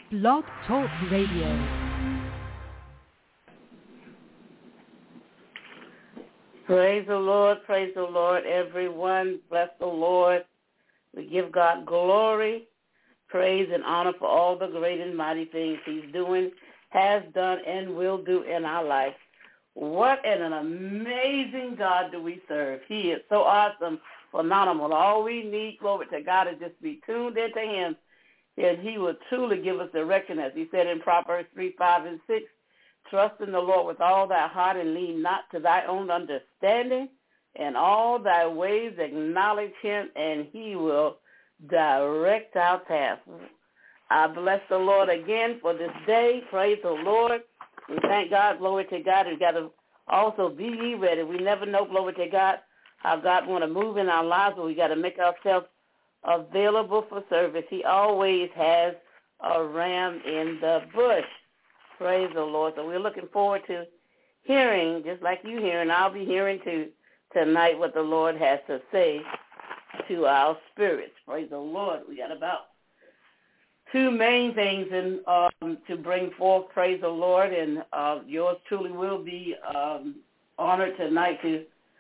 Blog Talk Radio. Praise the Lord, everyone. Bless the Lord. We give God glory, praise, and honor for all the great and mighty things he's doing, has done, and will do in our life. What an amazing God do we serve. He is so awesome, phenomenal. All we need, glory to God, is just be tuned into him, and he will truly give us direction, as he said in Proverbs 3, 5, and 6. Trust in the Lord with all thy heart and lean not to thy own understanding. In all thy ways acknowledge him, and he will direct our path. I bless the Lord again for this day. Praise the Lord. We thank God. Glory to God. We've got to also be ye ready. We never know, glory to God, how God want to move in our lives, but we got to make ourselves available for service. He always has a ram in the bush. Praise the Lord. So we're looking forward to hearing, just like you hearing, I'll be hearing too tonight what the Lord has to say to our spirits. Praise the Lord. We got about two main things to bring forth. Praise the Lord. And yours truly will be honored tonight to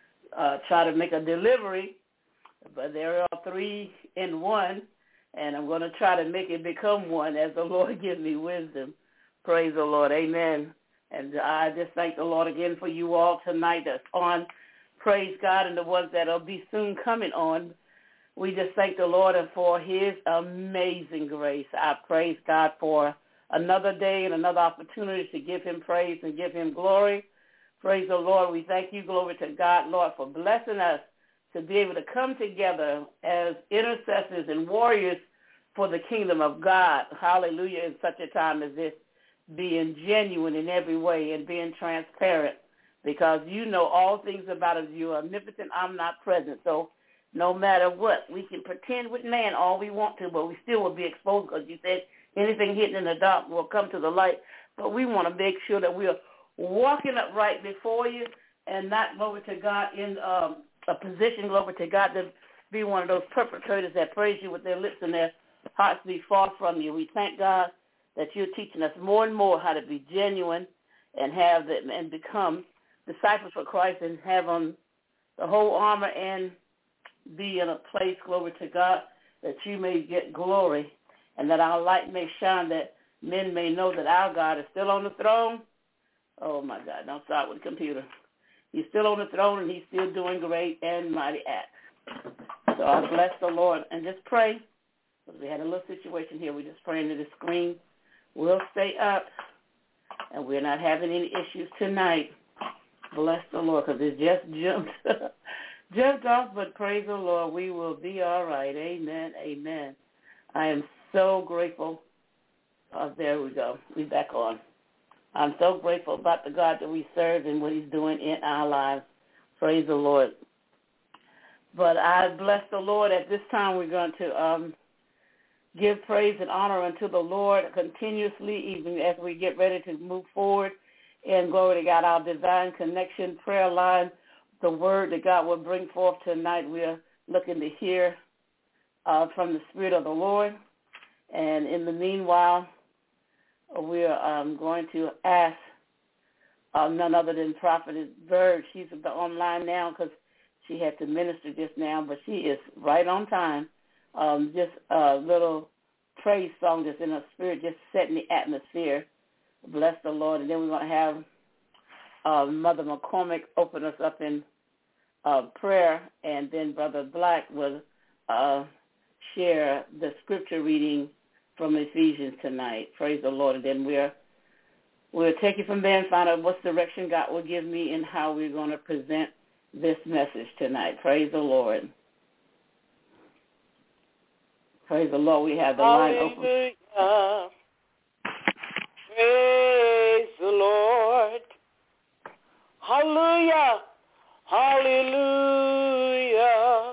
try to make a delivery. But there are three in one, and I'm going to try to make it become one as the Lord gives me wisdom. Praise the Lord. Amen. And I just thank the Lord again for you all tonight that's on. Praise God, and the ones that will be soon coming on. We just thank the Lord for his amazing grace. I praise God for another day and another opportunity to give him praise and give him glory. Praise the Lord. We thank you, glory to God, Lord, for blessing us to be able to come together as intercessors and warriors for the kingdom of God. Hallelujah, in such a time as this. Being genuine in every way and being transparent, because you know all things about us. You are omnipotent, omnipresent. So no matter what, we can pretend with man all we want to, but we still will be exposed, because you said anything hidden in the dark will come to the light. But we want to make sure that we are walking upright before you and not, glory to God, in a position, glory to God, to be one of those perpetrators that praise you with their lips and their hearts be far from you. We thank God that you're teaching us more and more how to be genuine and have them and become disciples for Christ and have on the whole armor and be in a place, glory to God, that you may get glory and that our light may shine, that men may know that our God is still on the throne. Oh, my God, don't start with the computer. He's still on the throne, and he's still doing great and mighty acts. So I bless the Lord. And just pray, because we had a little situation here. We're just praying to the screen. We'll stay up, and we're not having any issues tonight. Bless the Lord, because it just jumped off, but praise the Lord, we will be all right. Amen, amen. I am so grateful. There we go. We're back on. I'm so grateful about the God that we serve and what he's doing in our lives. Praise the Lord. But I bless the Lord. At this time, we're going to give praise and honor unto the Lord continuously, even as we get ready to move forward. And glory to God, our divine connection prayer line, the word that God will bring forth tonight. We are looking to hear from the Spirit of the Lord. And in the meanwhile, we are going to ask none other than Prophetess Bird. She's online now because she had to minister just now, but she is right on time. Just a little praise song that's in her spirit, just setting the atmosphere. Bless the Lord. And then we're going to have Mother McCormick open us up in prayer, and then Brother Black will share the scripture reading from Ephesians tonight. Praise the Lord. And then we'll take it from there and find out what direction God will give me and how we're going to present this message tonight. Praise the Lord. Praise the Lord. We have the line open. Praise the Lord. Hallelujah. Hallelujah.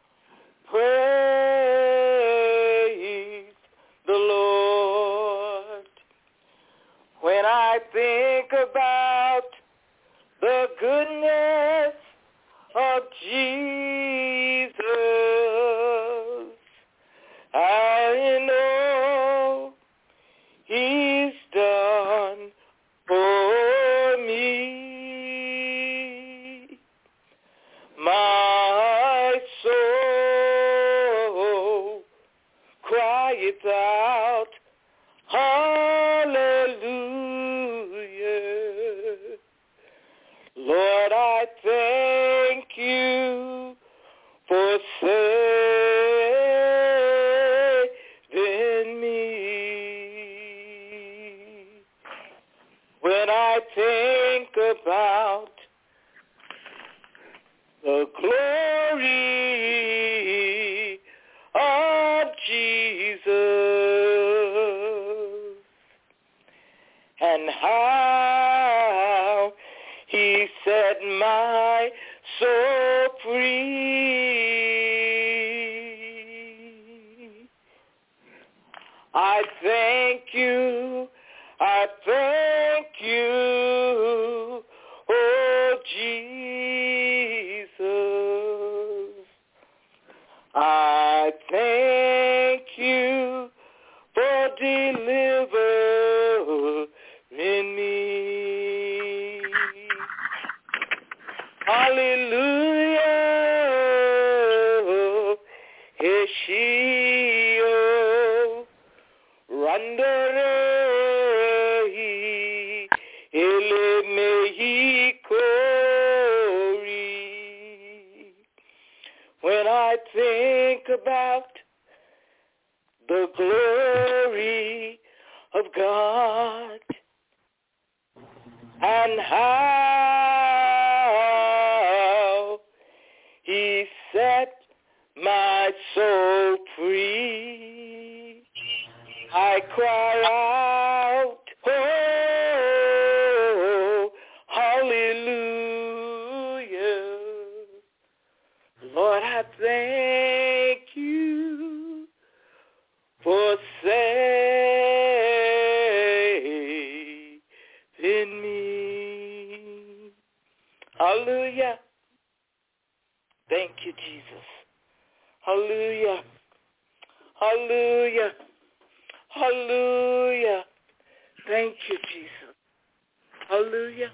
Praise the Lord. When I think about the goodness of Jesus, I know out. Hallelujah. Lord, I thank you for saving me. When I think about the glory of Jesus and how he set my soul free, I thank you, oh Jesus. I thank you for delivering me. Hallelujah. Eshio Randarei Ele Mehikori. When I think about the glory of God and how he set my soul free, I cry out, oh, hallelujah. Lord, I thank you for saving me. Hallelujah. Thank you, Jesus. Hallelujah. Hallelujah. Hallelujah. Thank you, Jesus. Hallelujah.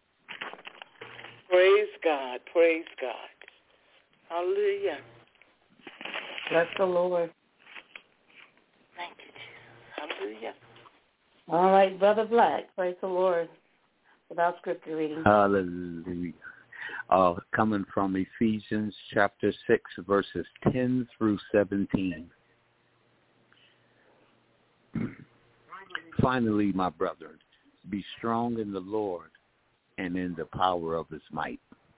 Praise God. Praise God. Hallelujah. Bless the Lord. Thank you, Jesus. Hallelujah. All right, Brother Black, praise the Lord. Without scripture reading. Hallelujah. Coming from Ephesians chapter 6, verses 10 through 17. Finally, my brethren, be strong in the Lord and in the power of his might.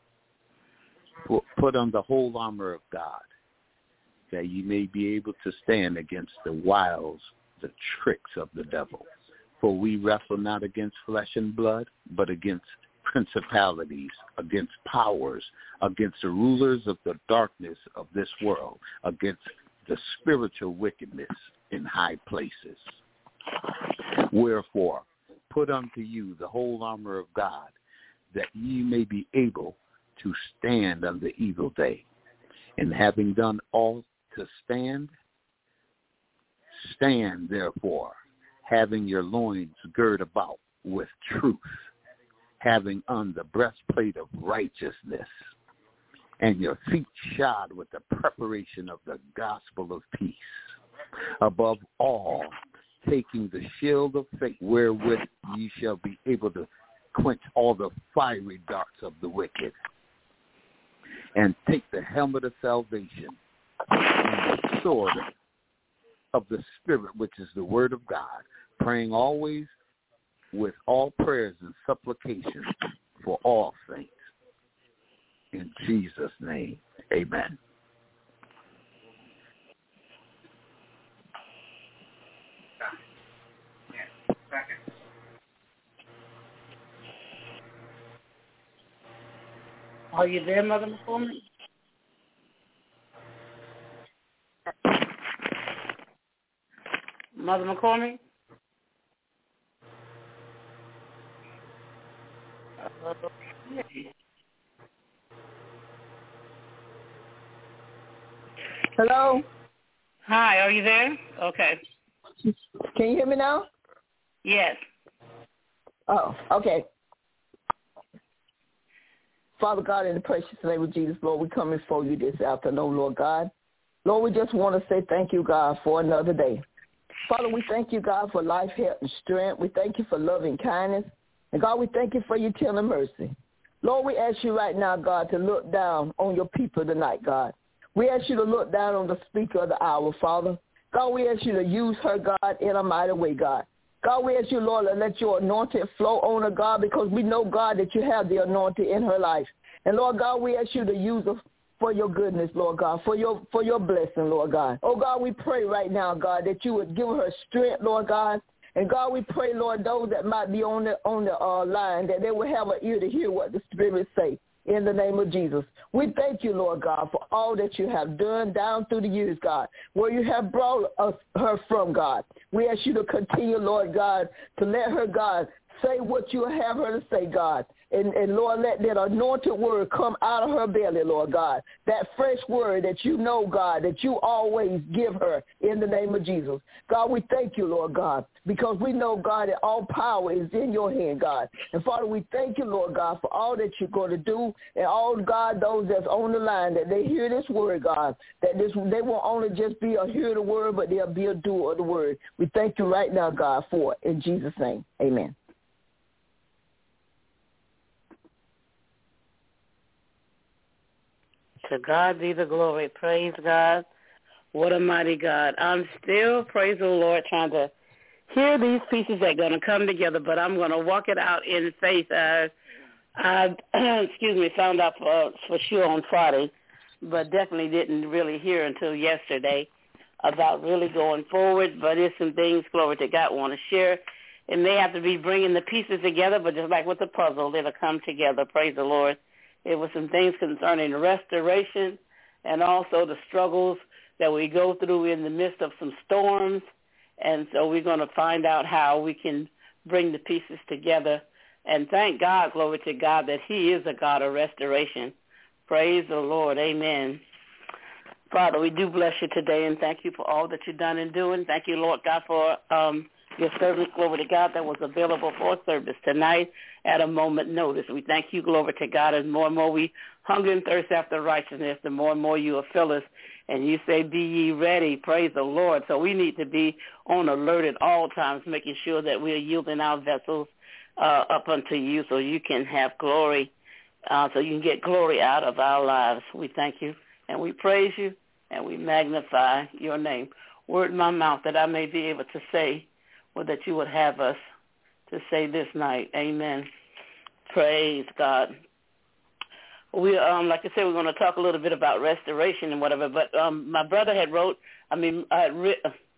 Put on the whole armor of God, that ye may be able to stand against the wiles, the tricks of the devil. For we wrestle not against flesh and blood, but against principalities, against powers, against the rulers of the darkness of this world, against the spiritual wickedness in high places. Wherefore, put unto you the whole armor of God, that ye may be able to stand on the evil day. And having done all to stand, stand therefore, having your loins girt about with truth, having on the breastplate of righteousness, and your feet shod with the preparation of the gospel of peace. Above all, taking the shield of faith, wherewith ye shall be able to quench all the fiery darts of the wicked, and take the helmet of salvation and the sword of the Spirit, which is the word of God, praying always with all prayers and supplications for all saints. In Jesus' name, amen. Are you there, Mother McCormick? Mother McCormick? Hello? Hi, are you there? Okay. Can you hear me now? Yes. Oh, okay. Father God, in the precious name of Jesus, Lord, we come before you this afternoon, Lord God. Lord, we just want to say thank you, God, for another day. Father, we thank you, God, for life, health, and strength. We thank you for loving kindness. And, God, we thank you for your tender mercy. Lord, we ask you right now, God, to look down on your people tonight, God. We ask you to look down on the speaker of the hour, Father. God, we ask you to use her, God, in a mighty way, God. God, we ask you, Lord, to let your anointing flow on her, God, because we know, God, that you have the anointing in her life. And, Lord God, we ask you to use her for your goodness, Lord God, for your blessing, Lord God. Oh, God, we pray right now, God, that you would give her strength, Lord God. And, God, we pray, Lord, those that might be on the line, that they will have an ear to hear what the Spirit say. In the name of Jesus. We thank you, Lord God, for all that you have done down through the years, God, where you have brought her from, God. We ask you to continue, Lord God, to let her, God, say what you have her to say, God. And Lord, let that anointed word come out of her belly, Lord God. That fresh word that you know, God, that you always give her in the name of Jesus. God, we thank you, Lord God, because we know, God, that all power is in your hand, God. And Father, we thank you, Lord God, for all that you're going to do. And all, God, those that's on the line, that they hear this word, God, that they won't only just be a hearer of the word, but they'll be a doer of the word. We thank you right now, God, for it. In Jesus' name, amen. To God be the glory. Praise God. What a mighty God. I'm still, praise the Lord, trying to hear these pieces that are going to come together, but I'm going to walk it out in faith. I found out for sure on Friday, but definitely didn't really hear until yesterday about really going forward. But there's some things, glory to God, I want to share. It may have to be bringing the pieces together, but just like with the puzzle, it'll come together. Praise the Lord. It was some things concerning restoration and also the struggles that we go through in the midst of some storms. And so we're going to find out how we can bring the pieces together. And thank God, glory to God, that he is a God of restoration. Praise the Lord. Amen. Father, we do bless you today and thank you for all that you've done and doing. Thank you, Lord God, for your service, glory to God, that was available for service tonight at a moment notice. We thank you, glory to God, as more and more we hunger and thirst after righteousness, the more and more you will fill us. And you say, be ye ready, praise the Lord. So we need to be on alert at all times, making sure that we are yielding our vessels up unto you so you can have glory, so you can get glory out of our lives. We thank you and we praise you and we magnify your name. Word in my mouth that I may be able to say what that you would have us to say this night. Amen. Praise God. We, like I said, we're going to talk a little bit about restoration and whatever, but my brother had read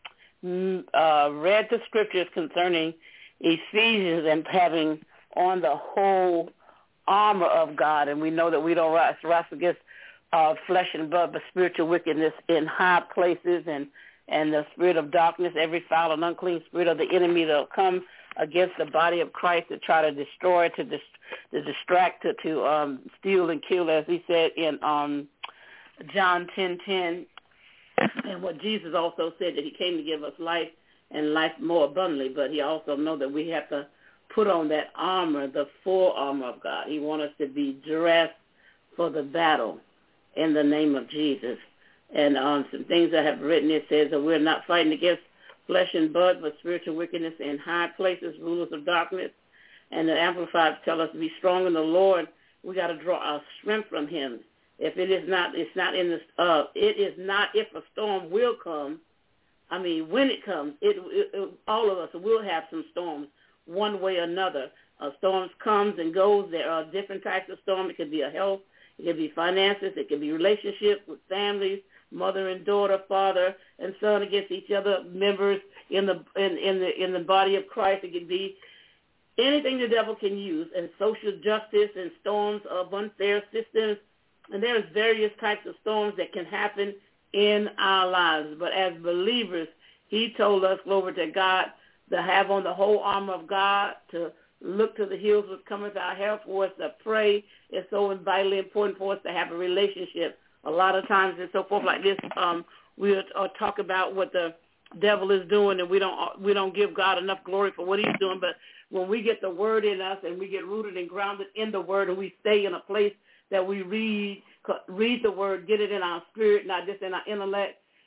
the scriptures concerning Ephesians and having on the whole armor of God, and we know that we don't wrestle against flesh and blood, but spiritual wickedness in high places and the spirit of darkness, every foul and unclean spirit of the enemy that will come against the body of Christ to try to destroy, to distract, to steal and kill, as he said in John 10:10, and what Jesus also said, that he came to give us life and life more abundantly, but he also know that we have to put on that armor, the full armor of God. He wants us to be dressed for the battle in the name of Jesus. And some things I have written, it says that we're not fighting against flesh and blood, but spiritual wickedness in high places, rulers of darkness. And the Amplified tell us to be strong in the Lord. We got to draw our strength from him. If it is not, it's not in the. It is not if a storm will come. I mean, when it comes, all of us will have some storms, one way or another. Storms comes and goes. There are different types of storms. It could be a health. It could be finances. It could be relationships with families, mother and daughter, father and son against each other, members in the body of Christ. It could be anything the devil can use, and social justice and storms of unfair systems. And there's various types of storms that can happen in our lives. But as believers, he told us, glory to God, to have on the whole armor of God, to look to the hills which cometh our help, for us to pray. It's so vitally important for us to have a relationship. A lot of times and so forth like this, we'll talk about what the devil is doing, and we don't give God enough glory for what he's doing. But when we get the word in us and we get rooted and grounded in the word, and we stay in a place that we read the word, get it in our spirit, not just in our intellect,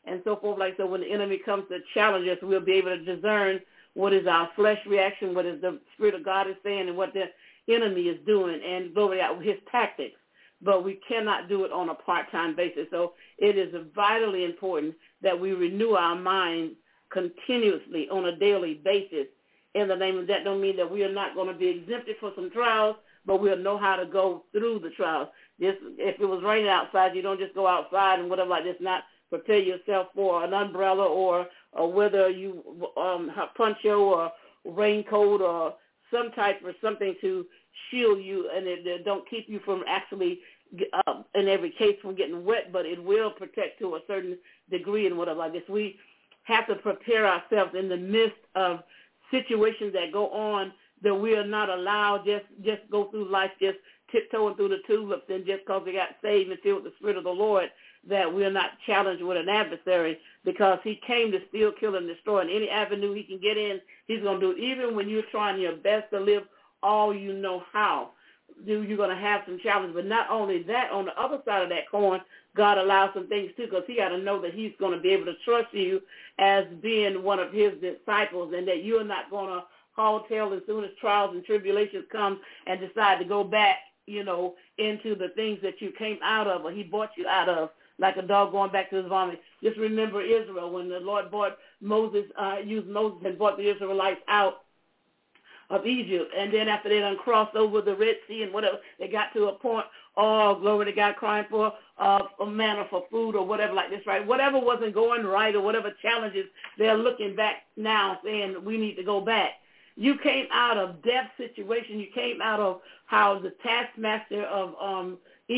and so forth. Like so, when the enemy comes to challenge us, we'll be able to discern what is our flesh reaction, what is the Spirit of God is saying, and what the enemy is doing, and glory out his tactics. But we cannot do it on a part-time basis. So it is vitally important that we renew our minds continuously on a daily basis. In the name of that, don't mean that we are not going to be exempted for some trials, but we'll know how to go through the trials. Just, if it was raining outside, you don't just go outside and whatever like this, not prepare yourself for an umbrella or whether you poncho or raincoat or some type or something to shield you, and it don't keep you from actually, in every case, from getting wet, but it will protect to a certain degree and whatever like this. We have to prepare ourselves in the midst of situations that go on, that we are not allowed just go through life just tiptoeing through the tulips and just because we got saved and filled with the Spirit of the Lord, that we're not challenged with an adversary, because he came to steal, kill, and destroy. And any avenue he can get in, he's going to do it. Even when you're trying your best to live all you know how, you're going to have some challenges. But not only that, on the other side of that coin, God allows some things too, because he got to know that he's going to be able to trust you as being one of his disciples, and that you're not going to haul tail as soon as trials and tribulations come and decide to go back, into the things that you came out of or he brought you out of, like a dog going back to his vomit. Just remember Israel, when the Lord used Moses and brought the Israelites out of Egypt, and then after they done crossed over the Red Sea and whatever, they got to a point, oh, glory to God, crying for a manna for food or whatever like this, right? Whatever wasn't going right or whatever challenges, they're looking back now saying we need to go back. You came out of death situation. You came out of how the taskmaster of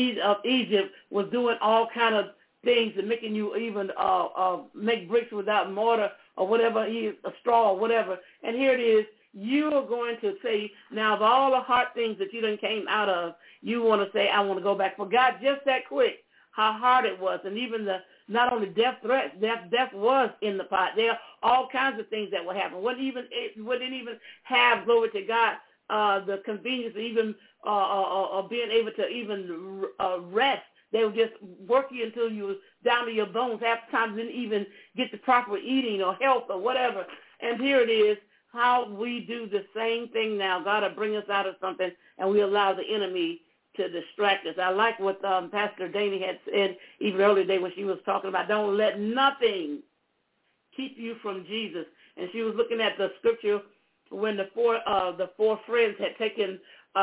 Egypt was doing all kind of things and making you even make bricks without mortar or whatever, a straw or whatever. And here it is. You are going to say, now of all the hard things that you done came out of, you want to say, I want to go back. For God, just that quick, how hard it was. And even not only death threats, death was in the pot. There are all kinds of things that would happen. Wouldn't even have, glory to God, the convenience of even being able to even rest. They would just work you until you was down to your bones. Half the time didn't even get the proper eating or health or whatever. And here it is, how we do the same thing now. God will bring us out of something, and we allow the enemy to distract us. I like what Pastor Danny had said even earlier today when she was talking about don't let nothing keep you from Jesus. And she was looking at the scripture when the four friends had taken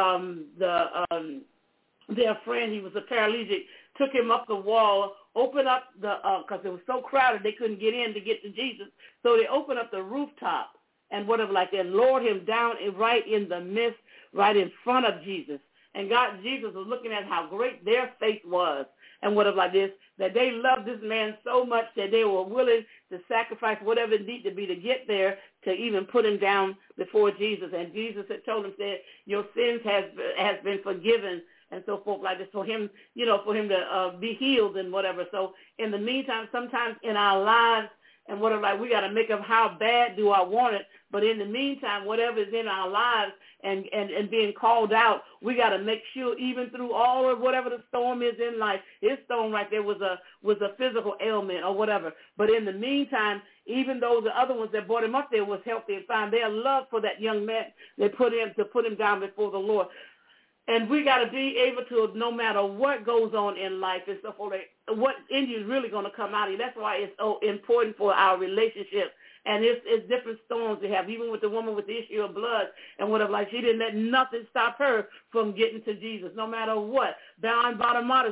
their friend, he was a paralytic, took him up the wall, opened up because it was so crowded they couldn't get in to get to Jesus. So they opened up the rooftop and whatever like that, lowered him down right in the midst, right in front of Jesus. And Jesus was looking at how great their faith was and whatever like this, that they loved this man so much that they were willing to sacrifice whatever it needed to be to get there to even put him down before Jesus. And Jesus had told him, said, your sins has been forgiven and so forth like this, for him, for him to be healed and whatever. So in the meantime, sometimes in our lives and whatever, like we got to make up how bad do I want it. But in the meantime, whatever is in our lives and being called out, we got to make sure even through all of whatever the storm is in life, his storm right there was a physical ailment or whatever. But in the meantime, even though the other ones that brought him up there was healthy and fine, their love for that young man, they put him down before the Lord. And we got to be able to, no matter what goes on in life and stuff, what in you is really going to come out of you. That's why it's so important for our relationship. And it's different storms we have, even with the woman with the issue of blood and whatever. Like she didn't let nothing stop her from getting to Jesus, no matter what. Bartimaeus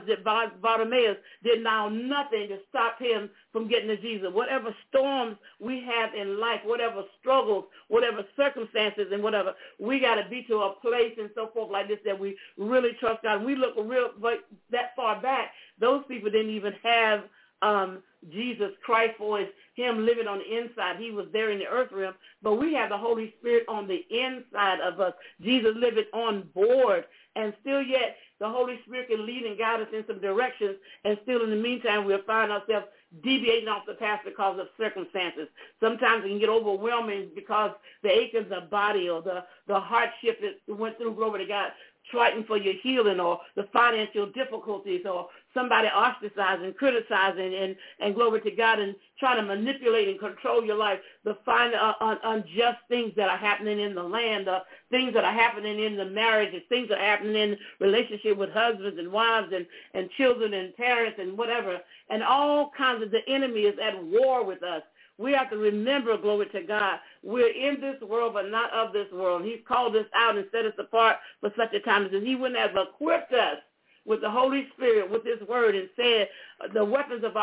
did now nothing to stop him from getting to Jesus. Whatever storms we have in life, whatever struggles, whatever circumstances and whatever, we got to be to a place and so forth like this that we really trust God. We look that far back, those people didn't even have Jesus Christ for him living on the inside. He was there in the earth realm, but we have the Holy Spirit on the inside of us. Jesus living on board, and still yet the Holy Spirit can lead and guide us in some directions, and still in the meantime we'll find ourselves deviating off the path because of circumstances. Sometimes it can get overwhelming because the aches of the body or the hardship that went through, glory to God, fighting for your healing, or the financial difficulties, or somebody ostracizing, criticizing, and glory to God, and trying to manipulate and control your life, the fine unjust things that are happening in the land, things that are happening in the marriages, things that are happening in relationship with husbands and wives and children and parents and whatever, and all kinds of, the enemy is at war with us. We have to remember, glory to God, we're in this world but not of this world. He's called us out and set us apart for such a time as this. He wouldn't have equipped us with the Holy Spirit, with His word, and said the weapons of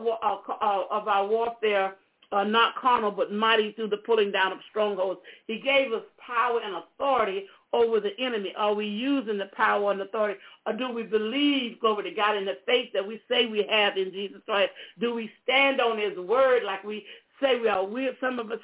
our warfare are not carnal but mighty through the pulling down of strongholds. He gave us power and authority over the enemy. Are we using the power and authority, or do we believe, glory to God, in the faith that we say we have in Jesus Christ? Do we stand on His word like we say we are? Some of us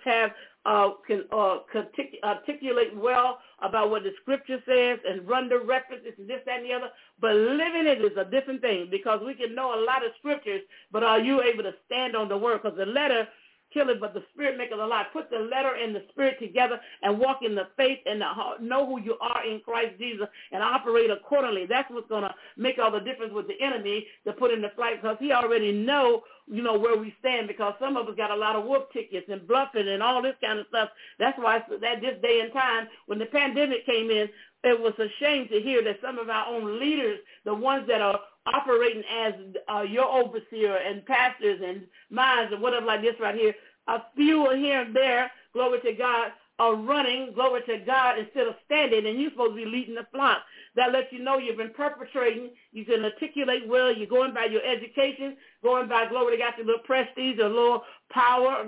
can articulate well about what the Scripture says and run the references and this, that, and the other, but living it is a different thing, because we can know a lot of Scriptures, but are you able to stand on the word? Because the letter kill it, but the Spirit maketh alive. Put the letter and the Spirit together and walk in the faith and know who you are in Christ Jesus and operate accordingly. That's what's going to make all the difference with the enemy to put in the fight, because he already know where we stand, because some of us got a lot of wolf tickets and bluffing and all this kind of stuff. That's why that this day and time, when the pandemic came in, it was a shame to hear that some of our own leaders, the ones that are operating as your overseer and pastors and minds and whatever like this right here, a few here and there, glory to God, are running, glory to God, instead of standing, and you're supposed to be leading the flock. That lets you know you've been perpetrating. You can articulate well. You're going by your education, going by, glory to God, your little prestige or little power,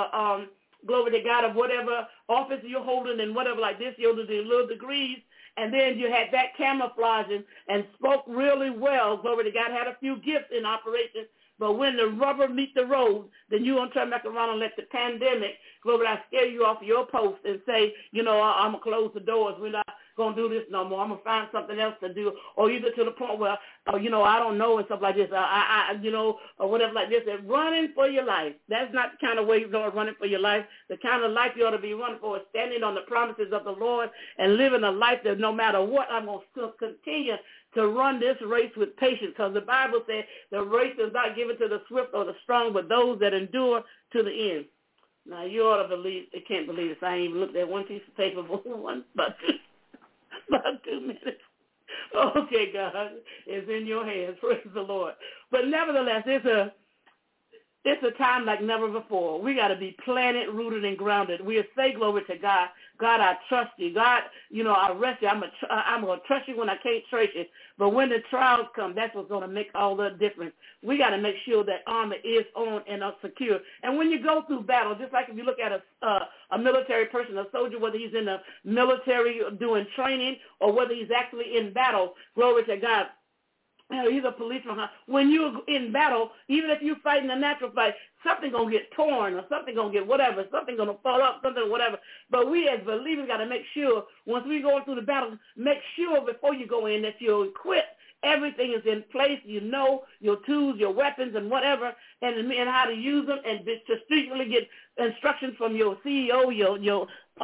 glory to God, of whatever office you're holding and whatever like this, your little degrees. And then you had that camouflaging and spoke really well. Glory to God, had a few gifts in operation. But when the rubber meet the road, then you're going to turn back around and let the pandemic, glory to God, scare you off your post and say, I'm going to close the doors. We're not going to do this no more. I'm going to find something else to do. Or either to the point where, I don't know, and stuff like this, or whatever like this. And running for your life. That's not the kind of way you're going to run it for your life. The kind of life you ought to be running for is standing on the promises of the Lord and living a life that no matter what, I'm going to continue to run this race with patience, because the Bible said the race is not given to the swift or the strong, but those that endure to the end. Now, you ought to believe, I can't believe this. I ain't even looked at one piece of paper for about 2 minutes. Okay, God, it's in your hands. Praise the Lord. But nevertheless, it's a time like never before. We got to be planted, rooted, and grounded. We'll say glory to God. God, I trust you. God, I rest you. I'm going to trust you when I can't trace you. But when the trials come, that's what's going to make all the difference. We got to make sure that armor is on and secure. And when you go through battle, just like if you look at a military person, a soldier, whether he's in the military doing training or whether he's actually in battle, glory to God. He's a policeman. When you're in battle, even if you're fighting a natural fight, something going to get torn or something going to get whatever, something going to fall up, something whatever. But we as believers got to make sure, once we go through the battle, make sure before you go in that you're equipped. Everything is in place. You know your tools, your weapons, and whatever, and how to use them, and to strategically get instructions from your CEO, your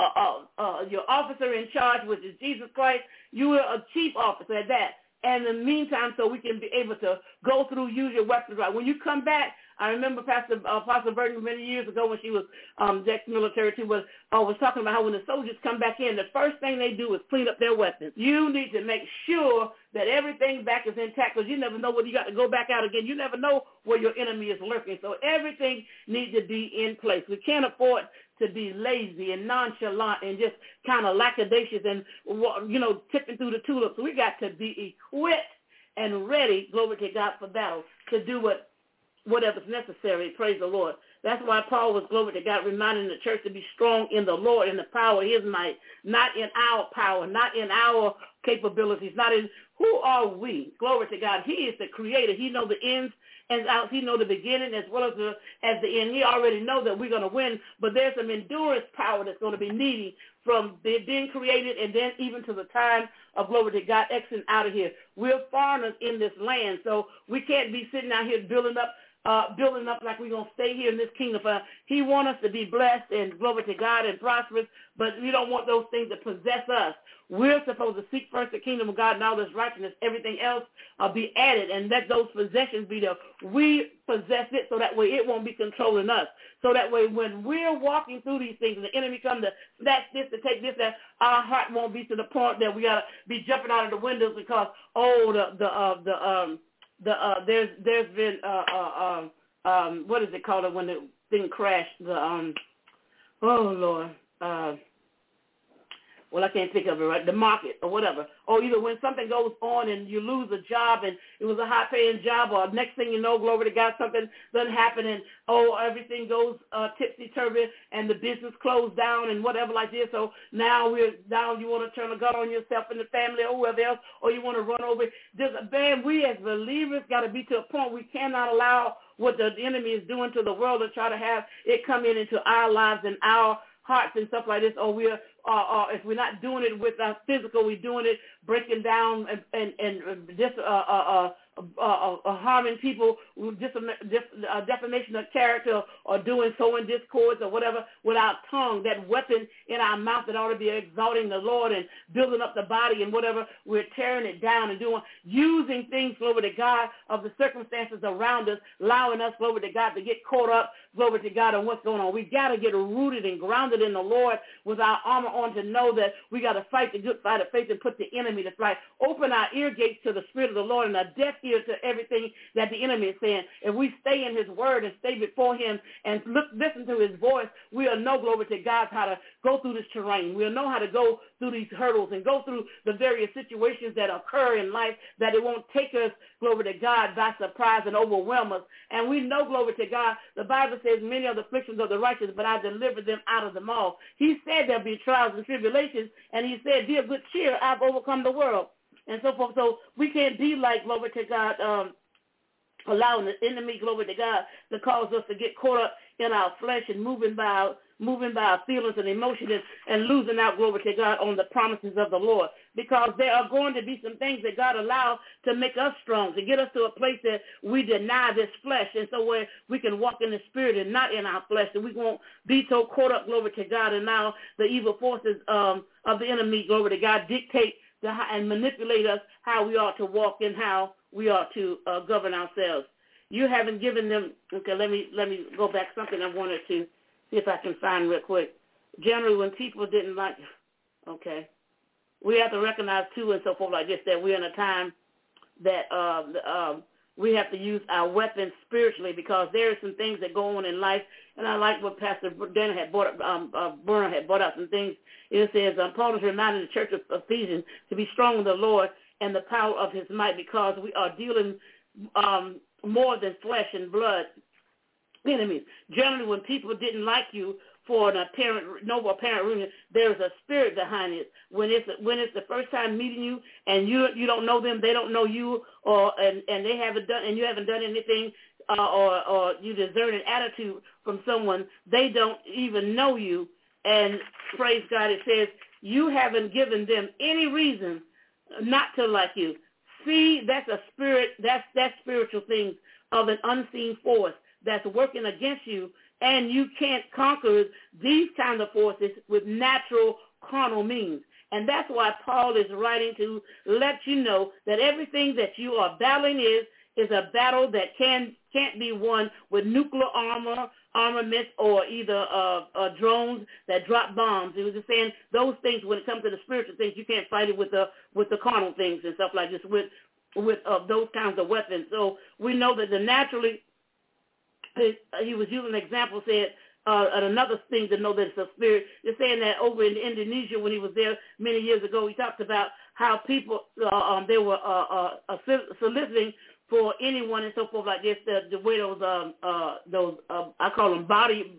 officer in charge, which is Jesus Christ. You are a chief officer at that. And in the meantime, so we can be able to go through, use your weapons right. When you come back, I remember Apostle Burton many years ago when she was ex-military too, was talking about how when the soldiers come back in, the first thing they do is clean up their weapons. You need to make sure that everything back is intact, because you never know whether you got to go back out again. You never know where your enemy is lurking. So everything needs to be in place. We can't afford to be lazy and nonchalant and just kind of lackadaisious and, tipping through the tulips. We got to be equipped and ready, glory to God, for battle, to do whatever's necessary. Praise the Lord. That's why Paul was, glory to God, reminding the church to be strong in the Lord, in the power of his might, not in our power, not in our capabilities, not in who are we. Glory to God. He is the creator. He knows the ins and outs. He knows the beginning as well as the end. He already knows that we're going to win, but there's some endurance power that's going to be needed from being created and then even to the time of, glory to God, exiting out of here. We're foreigners in this land, so we can't be sitting out here building up building up like we're going to stay here in this kingdom. He wants us to be blessed and glory to God and prosperous, but we don't want those things to possess us. We're supposed to seek first the kingdom of God and all this righteousness. Everything else be added, and let those possessions be there. We possess it so that way it won't be controlling us. So that way when we're walking through these things and the enemy comes to snatch this, to take this, that our heart won't be to the point that we got to be jumping out of the windows because, there's been what is it called when the thing crashed? Well, I can't think of it right. The market or whatever. Or either when something goes on and you lose a job and it was a high-paying job, or next thing you know, glory to God, something doesn't happen and, everything goes tipsy-turvy and the business closed down and whatever like this. So now you want to turn a gun on yourself and the family or whoever else, or you want to run over. We as believers got to be to a point we cannot allow what the enemy is doing to the world to try to have it come into our lives and our hearts and stuff like this, or if we're not doing it with our physical, we're doing it breaking down and just harming people, defamation of character, or doing sowing discords or whatever with our tongue, that weapon in our mouth that ought to be exalting the Lord and building up the body and whatever, we're tearing it down and using things, glory to God, of the circumstances around us, allowing us, glory to God, to get caught up, glory to God, on what's going on. We got to get rooted and grounded in the Lord with our armor on to know that we got to fight the good fight of faith and put the enemy to flight. Open our ear gates to the Spirit of the Lord and a deaf ear to everything that the enemy is saying. If we stay in his word and stay before him and listen to his voice, we'll know, glory to God, how to go through this terrain. We'll know how to go through these hurdles and go through the various situations that occur in life, that it won't take us, glory to God, by surprise and overwhelm us. And we know, glory to God, the Bible says many are the afflictions of the righteous, but I delivered them out of them all. He said there'll be trials and tribulations, and he said, be of good cheer, I've overcome the world. And so forth. So we can't be like, glory to God, allowing the enemy, glory to God, to cause us to get caught up in our flesh and moving by our feelings and emotions and losing out, glory to God, on the promises of the Lord. Because there are going to be some things that God allows to make us strong, to get us to a place that we deny this flesh, and so where we can walk in the Spirit and not in our flesh, and we won't be so caught up, glory to God, and now the evil forces of the enemy, glory to God, dictate and manipulate us how we ought to walk and how we ought to govern ourselves. You haven't given them. Okay, let me go back. Something I wanted to see if I can find real quick. Generally, when people didn't like, okay, we have to recognize too, and so forth like this, that we're in a time that we have to use our weapons spiritually, because there are some things that go on in life. And I like what Pastor Dana had Burner had brought out some things. It says, Paul is reminding the church of Ephesians to be strong in the Lord and the power of his might, because we are dealing more than flesh and blood enemies. Generally, when people didn't like you for an noble apparent reason, there's a spirit behind it. When it's the first time meeting you and you don't know them, they don't know you, and they haven't done, and you haven't done anything, or you discern an attitude from someone, they don't even know you. And praise God, it says you haven't given them any reason not to like you. See, that's a spirit. That's spiritual thing of an unseen force that's working against you, and you can't conquer these kind of forces with natural carnal means. And that's why Paul is writing to let you know that everything that you are battling is a battle that can't be won with nuclear armaments, or either drones that drop bombs. He was just saying those things, when it comes to the spiritual things, you can't fight it with the carnal things and stuff like this with those kinds of weapons. So we know that naturally, he was using an example, said, and another thing to know that it's a spirit. They're saying that over in Indonesia, when he was there many years ago, he talked about how people, they were soliciting for anyone and so forth like this, the way those I call them body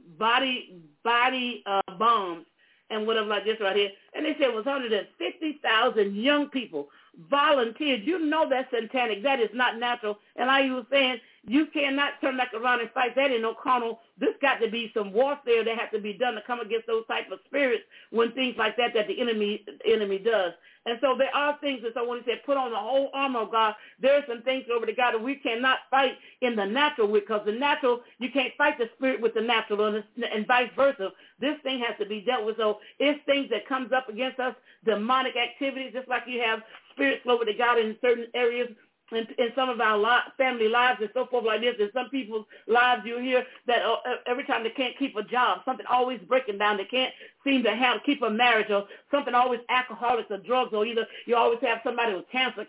bombs and whatever like this right here. And they said it was 150,000 young people volunteered. You know that's satanic. That is not natural. And like you were saying, you cannot turn back around and fight. That ain't no carnal. This got to be some warfare that has to be done to come against those type of spirits when things like that the enemy does. And so there are things, and so when he said put on the whole armor of God, there are some things over to God that we cannot fight in the natural with, because the natural, you can't fight the spirit with the natural, and vice versa. This thing has to be dealt with. So it's things that comes up against us, demonic activities, just like you have spirits over to God in certain areas, in some of our family lives and so forth like this. In some people's lives, you hear that every time they can't keep a job, something always breaking down. They can't seem to keep a marriage, or something always alcoholics or drugs, or either you always have somebody with cancer,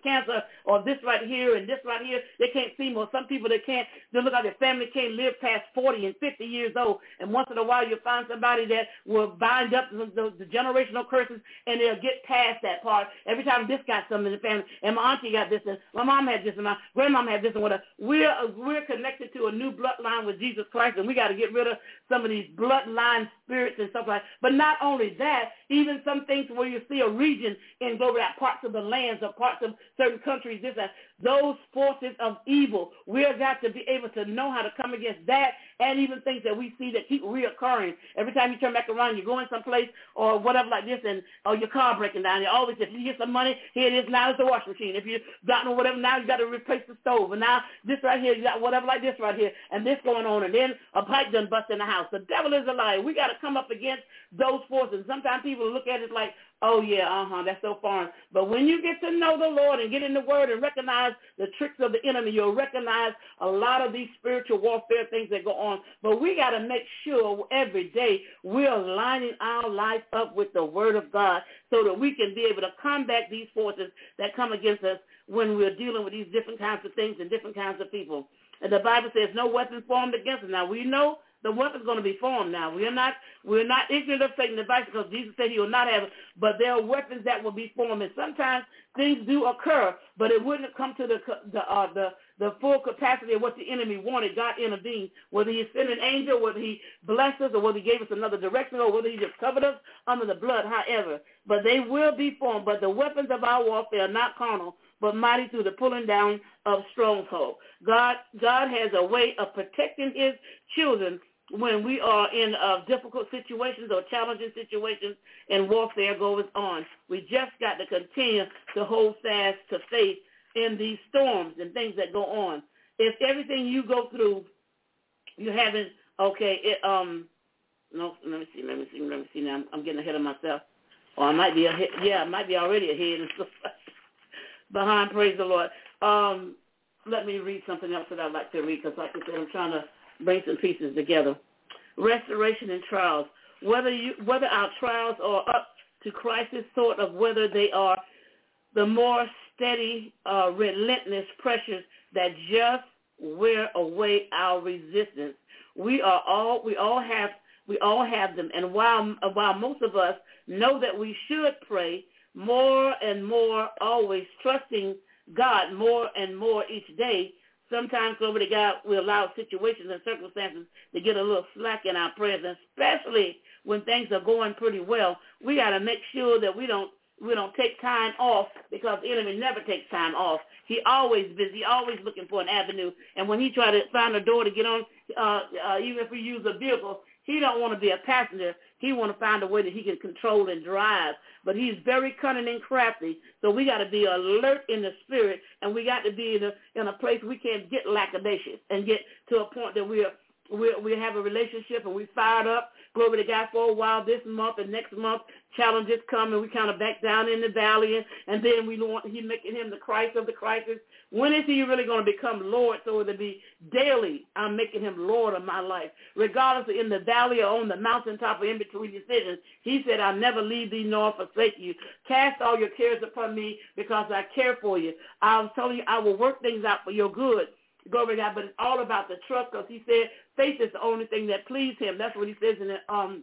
or this right here and this right here. They can't seem, or some people they look like their family can't live past 40 and 50 years old. And once in a while you find somebody that will bind up the generational curses, and they'll get past that part. Every time this got something in the family, and my auntie got this, and my mom had this, and my grandmom had this, and whatever. We're connected to a new bloodline with Jesus Christ, and we got to get rid of some of these bloodline spirits and stuff like that. But not only that, even some things where you see a region in global parts of the lands or parts of certain countries, those forces of evil, we've got to be able to know how to come against that, and even things that we see that keep reoccurring. Every time you turn back around, you're going someplace or whatever like this, or your car breaking down. You always, if you get some money, here it is, now it's the washing machine. If you got no whatever, now you got to replace the stove. And now this right here, you got whatever like this right here, and this going on, and then a pipe done bust in the house. The devil is a liar. We got to come up against those forces. Sometimes people look at it like, oh, yeah, that's so foreign. But when you get to know the Lord and get in the Word and recognize the tricks of the enemy, you'll recognize a lot of these spiritual warfare things that go on. But we got to make sure every day we're lining our life up with the Word of God so that we can be able to combat these forces that come against us when we're dealing with these different kinds of things and different kinds of people. And the Bible says no weapon formed against us. Now, we know the weapon's going to be formed now. We're not ignorant of Satan's device, because Jesus said he will not have it, but there are weapons that will be formed. And sometimes things do occur, but it wouldn't come to the full capacity of what the enemy wanted. God intervened, whether he sent an angel, whether he blessed us, or whether he gave us another direction, or whether he just covered us under the blood, however. But they will be formed. But the weapons of our warfare are not carnal, but mighty through the pulling down of strongholds. God has a way of protecting his children when we are in difficult situations or challenging situations and warfare goes on. We just got to continue to hold fast to faith in these storms and things that go on. If everything you go through, you haven't, no, let me see now. I'm getting ahead of myself. Or I might be ahead. Yeah, I might be already ahead and stuff behind, praise the Lord. Let me read something else that I'd like to read, because like I said, I'm trying to bring some pieces together. Restoration and trials. Whether our trials are up to crisis sort of, whether they are the more steady, relentless pressures that just wear away our resistance. We all have them. And while most of us know that we should pray more and more, always trusting God more and more each day, sometimes, glory to God, we allow situations and circumstances to get a little slack in our prayers, and especially when things are going pretty well. We got to make sure that we don't take time off, because the enemy never takes time off. He always busy, always looking for an avenue. And when he try to find a door to get on, even if we use a vehicle, he don't want to be a passenger. He want to find a way that he can control and drive. But he's very cunning and crafty. So we got to be alert in the spirit, and we got to be in a place we can't get lackadaisious and get to a point that we have a relationship and we fired up, glory to God, for a while this month, and next month challenges come and we kind of back down in the valley, and then he's making him the Christ of the crisis. When is he really going to become Lord, so it'll be daily I'm making him Lord of my life? Regardless of in the valley or on the mountaintop or in between decisions, he said, I'll never leave thee nor forsake you. Cast all your cares upon me, because I care for you. I'm telling you, I will work things out for your good. Glory to God, but it's all about the trust, because he said faith is the only thing that pleases him. That's what he says in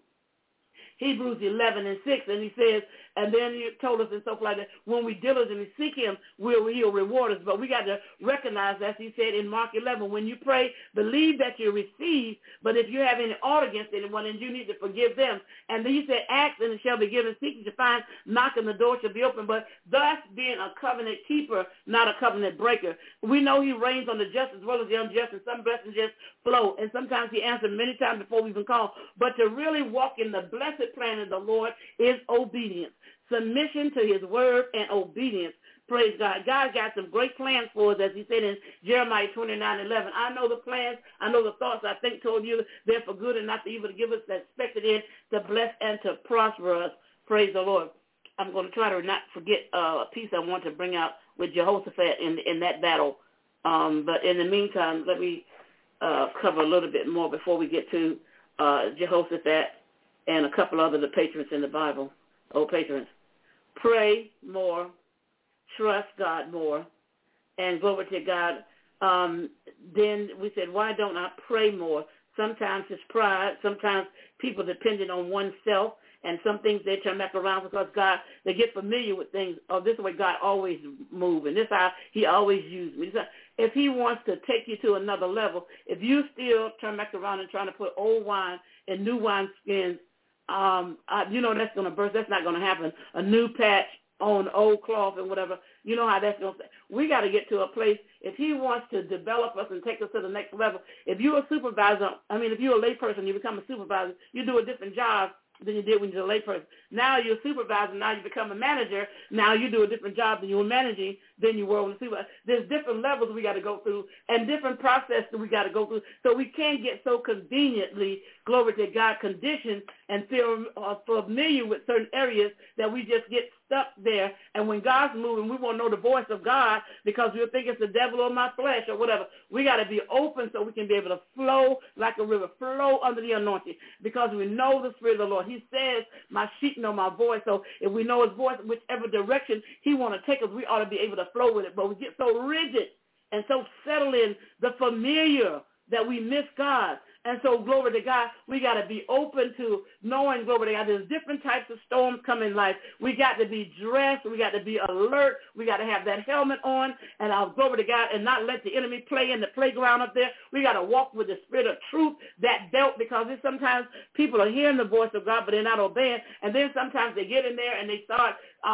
Hebrews 11:6, and he says, and then he told us and stuff like that, when we diligently seek him, he'll reward us. But we got to recognize, as he said in Mark 11, when you pray, believe that you receive, but if you have any ought against anyone, and you need to forgive them. And then he said, ask and it shall be given, seek and you find, knock and the door shall be open. But thus being a covenant keeper, not a covenant breaker. We know he reigns on the just as well as the unjust, and some blessings just flow. And sometimes he answers many times before we even call. But to really walk in the blessed good plan of the Lord is obedience. Submission to his word and obedience. Praise God. God got some great plans for us, as he said in Jeremiah 29:11. I know the plans, I know the thoughts I think toward you. They're for good and not to evil, to give us the expected end, to bless and to prosper us. Praise the Lord. I'm going to try to not forget a piece I want to bring out with Jehoshaphat in that battle. But in the meantime, let me cover a little bit more before we get to Jehoshaphat and a couple other the patriots in the Bible. Oh, patriots. Pray more. Trust God more, and glory to God. Then we said, why don't I pray more? Sometimes it's pride. Sometimes people depending on oneself, and some things they turn back around because God, they get familiar with things. Oh, this is the way God always moves, and this is how he always used me. So if he wants to take you to another level, if you still turn back around and trying to put old wine in new wine skins, you know that's going to burst. That's not going to happen. A new patch on old cloth and whatever, you know how that's going to. We got to get to a place, if he wants to develop us and take us to the next level, if you're a supervisor, if you're a layperson, you become a supervisor, you do a different job than you did when you're a layperson. Now you're a supervisor, now you become a manager, now you do a different job than you were managing than you were when a supervisor. There's different levels we got to go through and different processes we got to go through, so we can't get so conveniently, glory to God, conditioned and feel familiar with certain areas that we just get stuck there. And when God's moving, we won't know the voice of God because we'll think it's the devil or my flesh or whatever. We got to be open so we can be able to flow like a river, flow under the anointing, because we know the Spirit of the Lord. He says, my sheep know my voice. So if we know his voice, whichever direction he want to take us, we ought to be able to flow with it. But we get so rigid and so settled in the familiar that we miss God. And so, glory to God, we got to be open to knowing, glory to God, there's different types of storms come in life. We got to be dressed. We got to be alert. We got to have that helmet on, and our glory to God, and not let the enemy play in the playground up there. We got to walk with the spirit of truth, that belt, because sometimes people are hearing the voice of God, but they're not obeying. And then sometimes they get in there and they start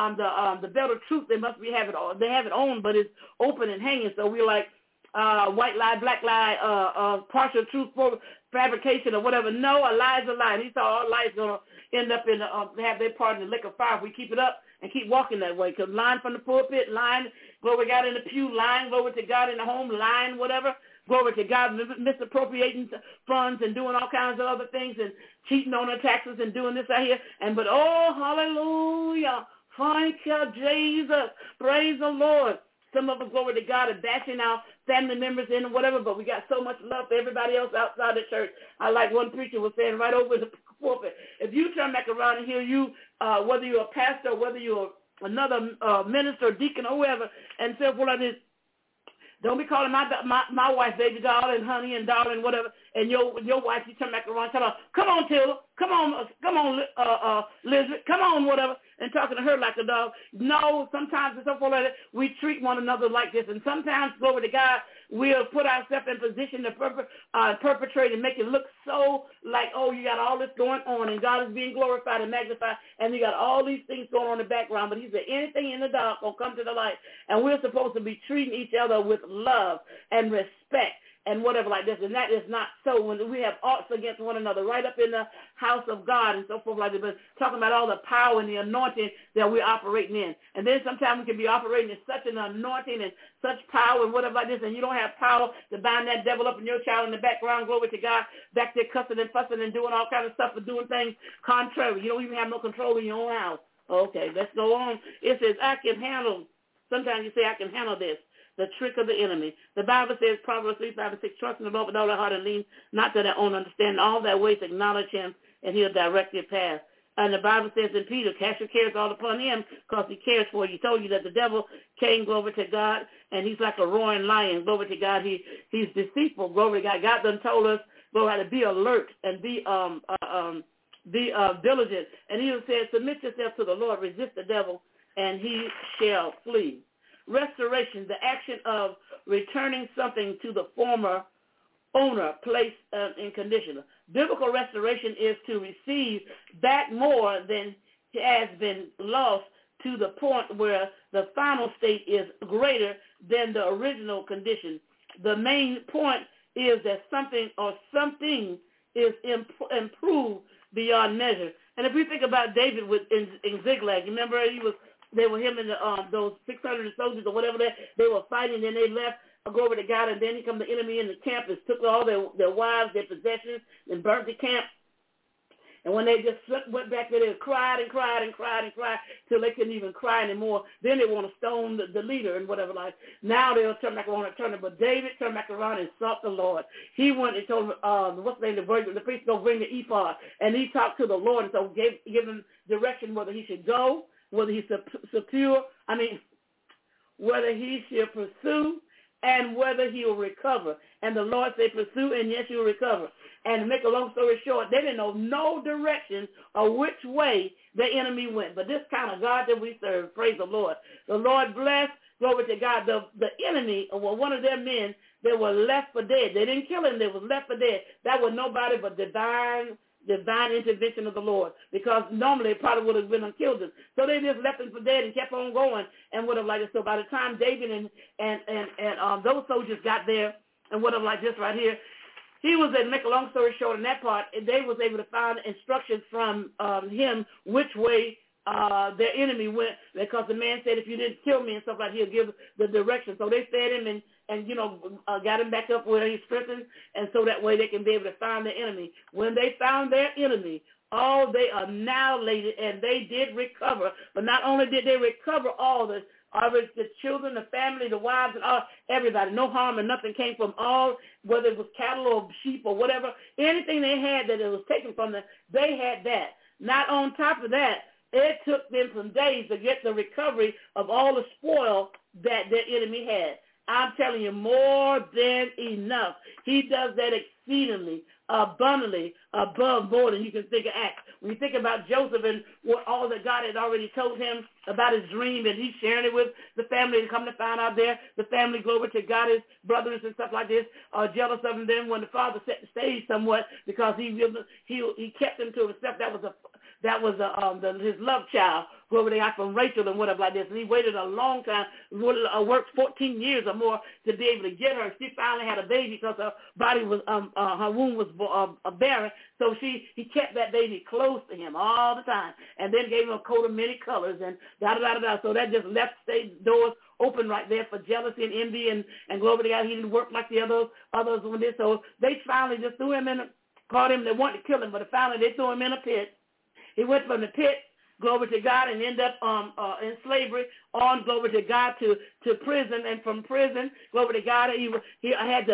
the belt of truth. They must be have it on. They have it on, but it's open and hanging. So we're like, white lie, black lie, partial truth, fabrication, or whatever. No, a lie is a lie. And he saw all lies going to end up in have their part in the lake of fire if we keep it up and keep walking that way. Because lying from the pulpit, lying, glory to God in the pew, lying, glory to God in the home, lying, whatever, glory to God, misappropriating funds and doing all kinds of other things and cheating on their taxes and doing this out here. But oh, hallelujah, thank you, Jesus, praise the Lord. Some of us, glory to God, are bashing our family members in and whatever, but we got so much love for everybody else outside the church. I like one preacher was saying right over the pulpit, if you turn back around and hear you, whether you're a pastor, whether you're another minister, deacon, or whoever, and say, well, don't be calling my wife baby doll and honey and darling, whatever, and your wife, you turn back around and tell her, come on, Tilda, come on, Elizabeth, come on, whatever, and talking to her like a dog. No, sometimes it's so like that, we treat one another like this, and sometimes, glory to God, we'll put ourselves in position to perpetrate and make it look so like, oh, you got all this going on, and God is being glorified and magnified, and you got all these things going on in the background, but he said anything in the dark will come to the light, and we're supposed to be treating each other with love and respect and whatever like this, and that is not so. When we have oughts against one another right up in the house of God and so forth like that, but talking about all the power and the anointing that we're operating in. And then sometimes we can be operating in such an anointing and such power and whatever like this, and you don't have power to bind that devil up in your child in the background, glory to God, back there cussing and fussing and doing all kinds of stuff and doing things contrary. You don't even have no control in your own house. Okay, let's go on. It says, I can handle, sometimes you say, I can handle this. The trick of the enemy. The Bible says, Proverbs 3:5-6, trust in the Lord with all their heart and lean not to their own understanding. All their ways acknowledge him, and he'll direct your path. And the Bible says in Peter, cast your cares all upon him because he cares for you. He told you that the devil came, glory to God, and he's like a roaring lion, glory to God. He's deceitful, glory to God. God done told us, glory to be alert and be diligent. And he said, submit yourself to the Lord, resist the devil, and he shall flee. Restoration, the action of returning something to the former owner, place, and condition. Biblical restoration is to receive back more than has been lost to the point where the final state is greater than the original condition. The main point is that something is improved beyond measure. And if we think about David in Ziklag, remember they were him and those 600 soldiers or whatever they were fighting, and they left. Glory to God, and then he come the enemy in the camp and took all their wives, their possessions, and burnt the camp. And when they just went back there, they cried and cried and cried and cried till they couldn't even cry anymore. Then they want to stone the leader and whatever like. Now they'll turn back around and turn it. But David turned back around and sought the Lord. He went and told what's the name, the priest, go bring the ephod. And he talked to the Lord, and so gave him direction whether he should go, whether he should whether he should pursue, and whether he will recover. And the Lord said, pursue, and yes, you will recover. And to make a long story short, they didn't know no direction or which way the enemy went. But this kind of God that we serve, praise the Lord. The Lord blessed, glory to God. The enemy, or one of their men, they were left for dead. They didn't kill him. They were left for dead. That was nobody but divine intervention of the Lord, because normally it probably would have been killed them. So they just left him for dead and kept on going and would have like it. So by the time David and those soldiers got there and would have like this right here, he was, to make a long story short in that part, they was able to find instructions from him which way their enemy went, because the man said, if you didn't kill me and stuff like that, he'll give the direction. So they fed him and got him back up where he's strengthened, and so that way they can be able to find their enemy. When they found their enemy, they annihilated, and they did recover. But not only did they recover all the children, the family, the wives, and everybody. No harm and nothing came from all, whether it was cattle or sheep or whatever. Anything they had that it was taken from them, they had that. Not on top of that, it took them some days to get the recovery of all the spoil that their enemy had. I'm telling you, more than enough. He does that exceedingly, abundantly, above more than you can think of act. When you think about Joseph and what all that God had already told him about his dream, and he's sharing it with the family, and come to find out there, the family, glory to God, his brothers and stuff like this, are jealous of him. Then when the father set the stage somewhat, because he kept him to himself, that was his love child, whoever they got from Rachel and whatever like this. And he waited a long time, worked 14 years or more to be able to get her. She finally had a baby because her body was, her womb was barren. So he kept that baby close to him all the time, and then gave him a coat of many colors and da-da-da-da-da. So that just left stage doors open right there for jealousy and envy and glory to God. He didn't work like the others when this. So they finally just threw him caught him. They wanted to kill him, but finally they threw him in a pit. He went from the pit, glory to God, and ended up in slavery, on, glory to God, to prison. And from prison, glory to God, he had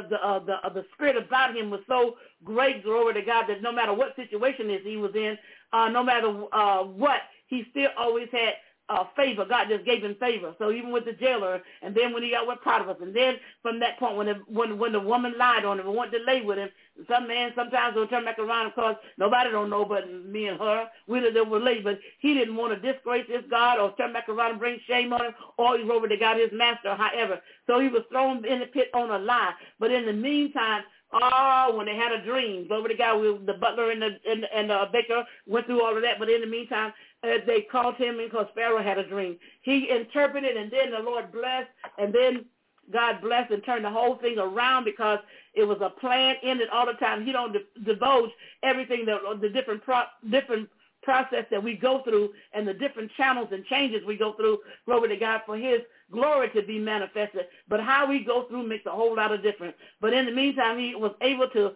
the spirit about him was so great, glory to God, that no matter what situation he was in, no matter what, he still always had favor. God just gave him favor. So even with the jailer, and then when he got with Potiphar, and then from that point when the woman lied on him and wanted to lay with him, some man sometimes will turn back around because nobody don't know but me and her. We were late, but he didn't want to disgrace his God or turn back around and bring shame on him, or he over to God, his master, however. So he was thrown in the pit on a lie. But in the meantime, when they had a dream, over to God, the butler and the baker went through all of that. But in the meantime, they called him because Pharaoh had a dream. He interpreted, and then the Lord blessed, and then God blessed and turned the whole thing around, because it was a plan in it all the time. He don't divulge everything, the different process that we go through and the different channels and changes we go through, glory to God, for his glory to be manifested. But how we go through makes a whole lot of difference. But in the meantime, he was able to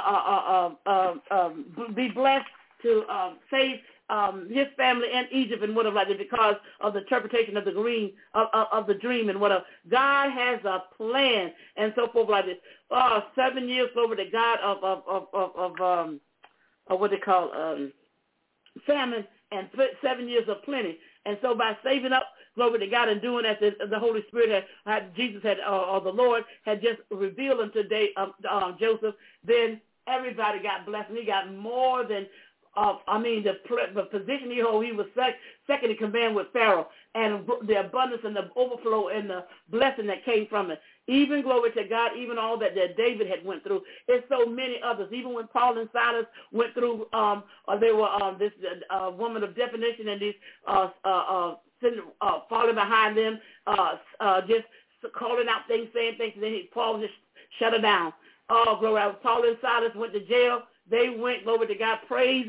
be blessed to save his family and Egypt and whatever like that, because of the interpretation of the dream and whatever. God has a plan and so forth like this. 7 years over to God of what they call famine, and 7 years of plenty. And so by saving up, glory to God, and doing as the Holy Spirit Jesus had, or the Lord had just revealed unto Joseph, then everybody got blessed, and he got more than the position he held. He was second in command with Pharaoh, and the abundance and the overflow and the blessing that came from it. Even, glory to God, even all that David had went through. There's so many others. Even when Paul and Silas went through, they were this woman of definition, and these falling behind them, just calling out things, saying things, and then Paul just shut her down. Oh, glory. Paul and Silas went to jail. They went, glory to God, praising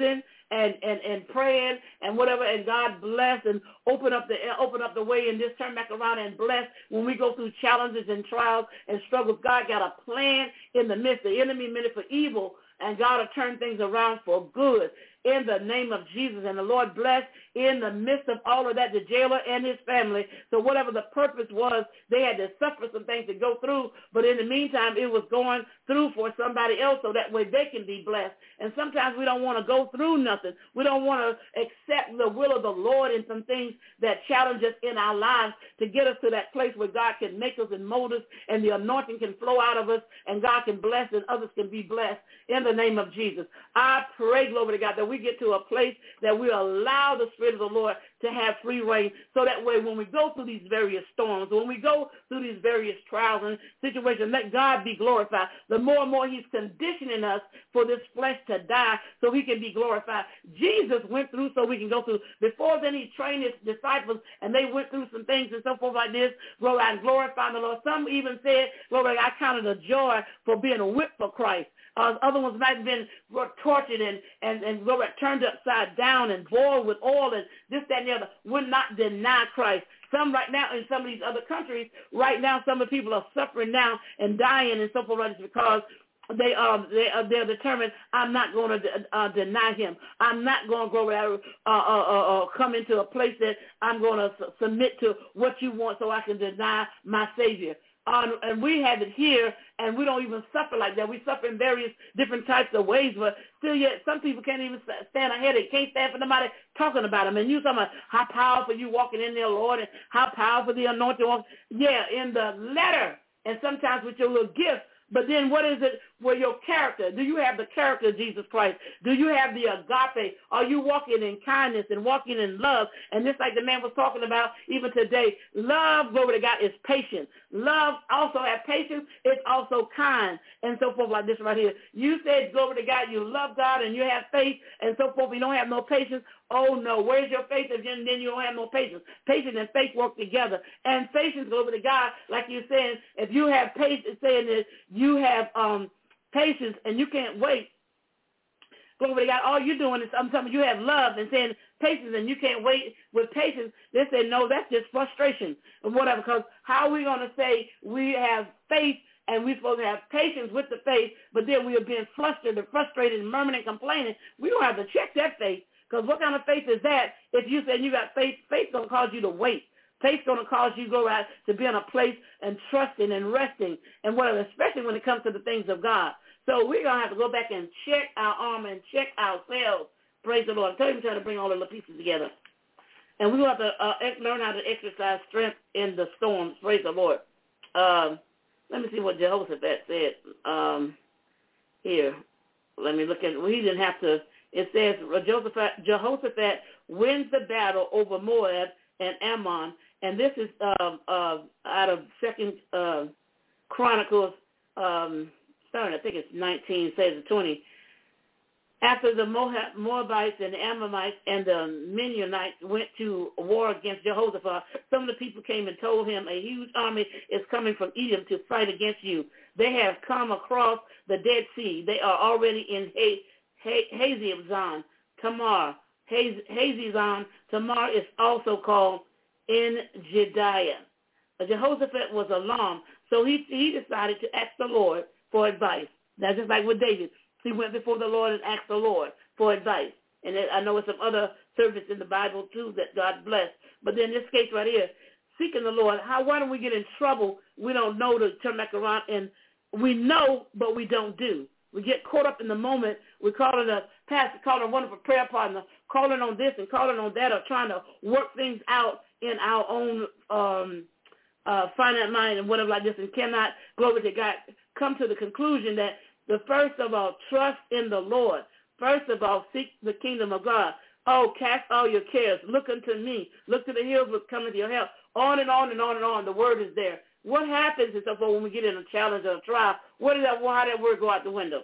and praying and whatever, and God bless and open up the way and just turn back around and bless when we go through challenges and trials and struggles. God got a plan in the midst. The enemy meant it for evil, and God will turn things around for good in the name of Jesus. And the Lord bless in the midst of all of that the jailer and his family. So whatever the purpose was, they had to suffer some things to go through, but in the meantime, it was going through for somebody else so that way they can be blessed. And sometimes we don't want to go through nothing. We don't want to accept the will of the Lord in some things that challenge us in our lives to get us to that place where God can make us and mold us and the anointing can flow out of us and God can bless and others can be blessed in the name of Jesus. I pray, glory to God, that we get to a place that we allow the Spirit of the Lord to have free reign, so that way when we go through these various storms, when we go through these various trials and situations, let God be glorified. The more and more he's conditioning us for this flesh to die so he can be glorified. Jesus went through so we can go through. Before then he trained his disciples and they went through some things and so forth like this, glory and glorify the Lord. Some even said, glory, I counted a joy for being a whip for Christ. Other ones might have been tortured and turned upside down and boiled with oil and this, that, and the other. Would not deny Christ. Some right now in some of these other countries, right now some of the people are suffering now and dying and so forth because they're determined. I'm not going to deny him. I'm not going to come into a place that I'm going to submit to what you want so I can deny my Savior. And we have it here, and we don't even suffer like that. We suffer in various different types of ways, but still yet some people can't even stand a headache, can't stand for nobody talking about them. And you talking about how powerful you walking in there, Lord, and how powerful the anointing was. Yeah, in the letter, and sometimes with your little gift. But then what is it with your character? Do you have the character of Jesus Christ? Do you have the agape? Are you walking in kindness and walking in love? And just like the man was talking about even today, love, glory to God, is patient. Love also has patience. It's also kind and so forth like this right here. You said, glory to God, you love God and you have faith and so forth. You don't have no patience. Oh, no. Where's your faith if then you don't have no patience? Patience and faith work together. And patience, glory to God, like you're saying, if you have patience, saying that you have patience and you can't wait, glory to God, all you're doing is I'm telling you have love and saying patience and you can't wait with patience. They say, no, that's just frustration or whatever, because how are we going to say we have faith and we're supposed to have patience with the faith, but then we are being flustered and frustrated and murmuring and complaining? We don't have to check that faith. Because what kind of faith is that? If you say you got faith, faith's going to cause you to wait. Faith's going to cause you to go out to be in a place and trusting and resting and whatever, especially when it comes to the things of God. So we're going to have to go back and check our armor and check ourselves. Praise the Lord. I tell you, I'm trying to bring all the little pieces together. And we're going to have to learn how to exercise strength in the storms. Praise the Lord. Let me see what Jehoshaphat said here. Let me look at it. Well, he didn't have to. It says Jehoshaphat wins the battle over Moab and Ammon, and this is out of 2 Chronicles, starting I think it's 19, says 20. After the Moabites and the Ammonites and the Mennonites went to war against Jehoshaphat, some of the people came and told him, a huge army is coming from Edom to fight against you. They have come across the Dead Sea. They are already in Hazezon Tamar. Hazezon Tamar is also called En-Gediah. Jehoshaphat was alarmed, so he decided to ask the Lord for advice. That's just like with David. He went before the Lord and asked the Lord for advice. And I know it's some other service in the Bible, too, that God blessed. But then this case right here, seeking the Lord, why don't we get in trouble? We don't know to turn back around, and we know, but we don't do. We get caught up in the moment. We're calling a pastor, calling a wonderful prayer partner, calling on this and calling on that, or trying to work things out in our own finite mind and whatever like this, and cannot, glory to God, come to the conclusion that the first of all, trust in the Lord. First of all, seek the kingdom of God. Oh, cast all your cares. Look unto me. Look to the hills which come to your help. On and on and on and on. The word is there. What happens is when we get in a challenge or a trial, how did that word go out the window?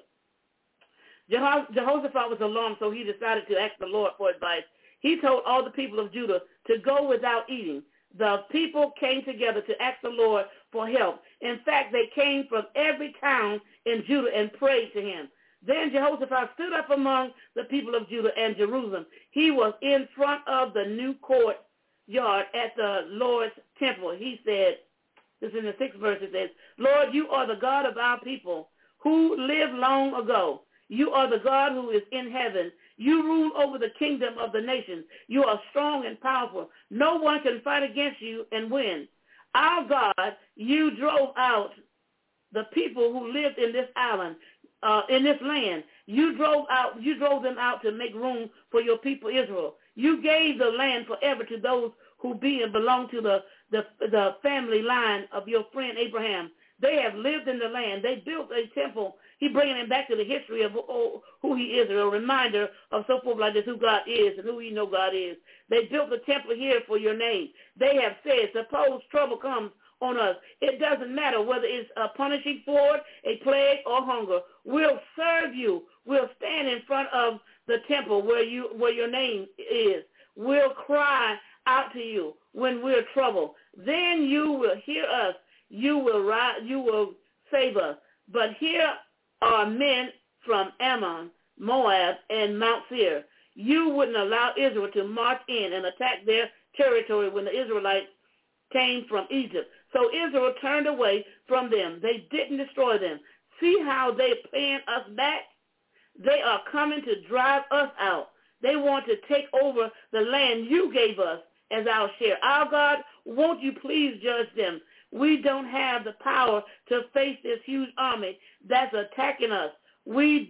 Jehoshaphat was alarmed, so he decided to ask the Lord for advice. He told all the people of Judah to go without eating. The people came together to ask the Lord for help. In fact, they came from every town in Judah and prayed to him. Then Jehoshaphat stood up among the people of Judah and Jerusalem. He was in front of the new courtyard at the Lord's temple. He said, this is in the 6th verse, it says, Lord, you are the God of our people who lived long ago. You are the God who is in heaven. You rule over the kingdom of the nations. You are strong and powerful. No one can fight against you and win. Our God, you drove out the people who lived in this island, in this land. You drove them out to make room for your people Israel. You gave the land forever to those who belong to the family line of your friend Abraham. They have lived in the land. They built a temple. He's bringing them back to the history of who he is, a reminder of so forth like this, who God is and who we know God is. They built a temple here for your name. They have said, suppose trouble comes on us. It doesn't matter whether it's a punishing sword, a plague, or hunger. We'll serve you. We'll stand in front of the temple where your name is. We'll cry out to you when we're troubled. Then you will hear us. You will save us. But here are men from Ammon, Moab, and Mount Seir. You wouldn't allow Israel to march in and attack their territory when the Israelites came from Egypt. So Israel turned away from them. They didn't destroy them. See how they're paying us back? They are coming to drive us out. They want to take over the land you gave us as our share. Our God, won't you please judge them? We don't have the power to face this huge army that's attacking us. We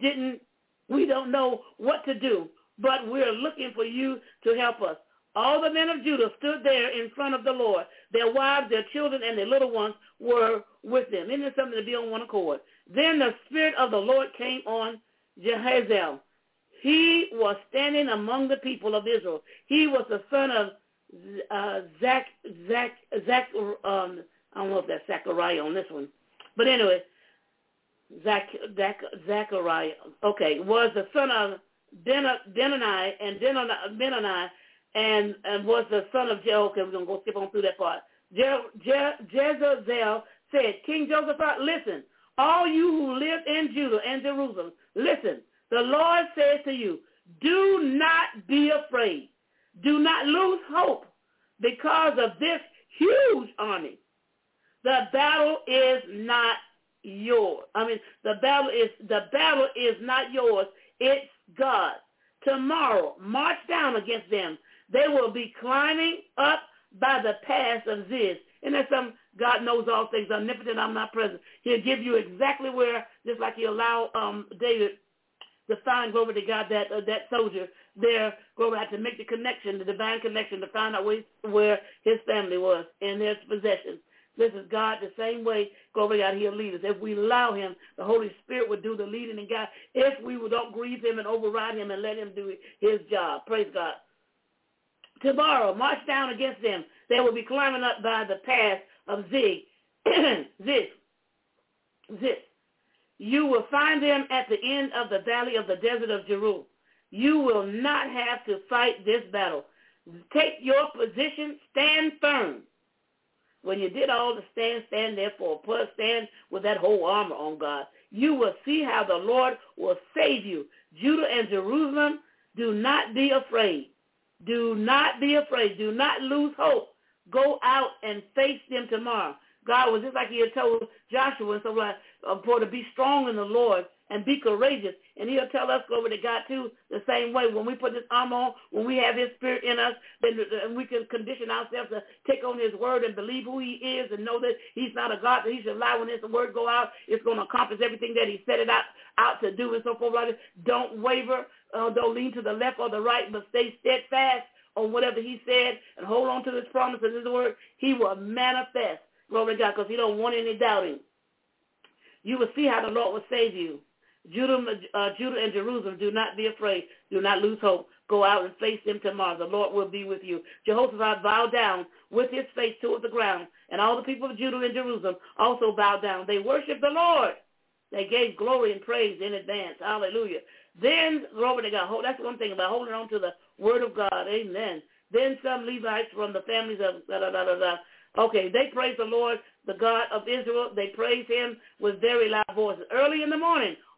don't know what to do, but we're looking for you to help us. All the men of Judah stood there in front of the Lord. Their wives, their children, and their little ones were with them. Isn't it something to be on one accord? Then the Spirit of the Lord came on Jehaziel. He was standing among the people of Israel. He was the son of I don't know if that's Zechariah on this one. But anyway, Zechariah, okay, was the son of Benani, and was the son of okay, we're going to go skip on through that part. Jehaziel said, King Jehoshaphat, listen, all you who live in Judah and Jerusalem, listen, the Lord says to you, do not be afraid. Do not lose hope because of this huge army. The battle is not yours. The battle is not yours. It's God. Tomorrow, march down against them. They will be climbing up by the pass of Ziz. And that's some God knows all things, omnipotent, I'm not present. He'll give you exactly where, just like he allowed David to find, glory to God, that soldier there, glory to God, to make the connection, the divine connection, to find out where his family was and their possessions. This is God the same way, glory to God, he'll lead us. If we allow him, the Holy Spirit would do the leading and guide. If we don't grieve him and override him and let him do his job. Praise God. Tomorrow, march down against them. They will be climbing up by the pass of Ziz. You will find them at the end of the valley of the desert of Jeruel. You will not have to fight this battle. Take your position, stand firm. When you did all the stand therefore, plus stand with that whole armor on, God. You will see how the Lord will save you. Judah and Jerusalem, do not be afraid. Do not be afraid. Do not lose hope. Go out and face them tomorrow. God was just like he had told Joshua and so like, for to be strong in the Lord and be courageous. And he'll tell us, glory to God, too, the same way. When we put this armor on, when we have his spirit in us, then we can condition ourselves to take on his word and believe who he is and know that he's not a God that he should lie. When his word go out, it's going to accomplish everything that he set it out to do and so forth. Like don't waver. Don't lean to the left or the right, but stay steadfast on whatever he said and hold on to his promise and his word. He will manifest, glory to God, because he don't want any doubting. You will see how the Lord will save you. Judah and Jerusalem, do not be afraid. Do not lose hope. Go out and face them tomorrow. The Lord will be with you. Jehoshaphat bowed down with his face toward the ground, and all the people of Judah and Jerusalem also bowed down. They worshiped the Lord. They gave glory and praise in advance. Hallelujah. Then, glory to God. That's one thing about holding on to the word of God. Amen. Then some Levites from the families of Okay, they praise the Lord, the God of Israel. They praise him with very loud voices. Early in the morning,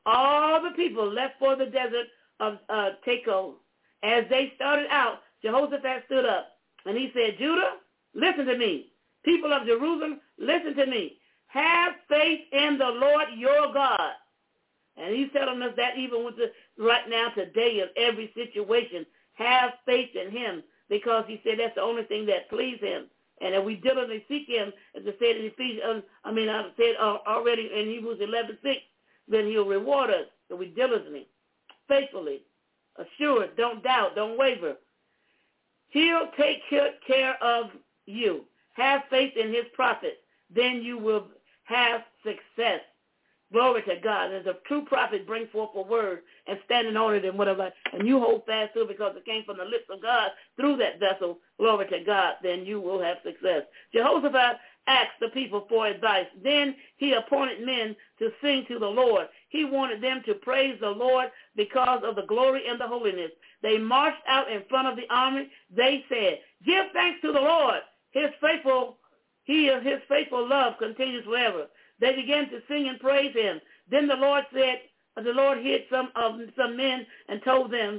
all the people left for the desert of Tekoa. As they started out, Jehoshaphat stood up, and he said, Judah, listen to me. People of Jerusalem, listen to me. Have faith in the Lord your God. And he's telling us that even with right now, today, in every situation, have faith in him, because he said that's the only thing that pleases him. And if we diligently seek him, as I said in Ephesians, I said already in Hebrews 11:6, then he'll reward us. So we diligently, faithfully, assured, don't doubt, don't waver. He'll take care of you. Have faith in his prophets. Then you will have success. Glory to God. As a true prophet brings forth a word and standing on it and whatever, and you hold fast to it because it came from the lips of God through that vessel, glory to God, then you will have success. Jehoshaphat asked the people for advice. Then he appointed men to sing to the Lord. He wanted them to praise the Lord because of the glory and the holiness. They marched out in front of the army. They said, give thanks to the Lord. His faithful love continues forever. They began to sing and praise him. Then the Lord hid some men and told them,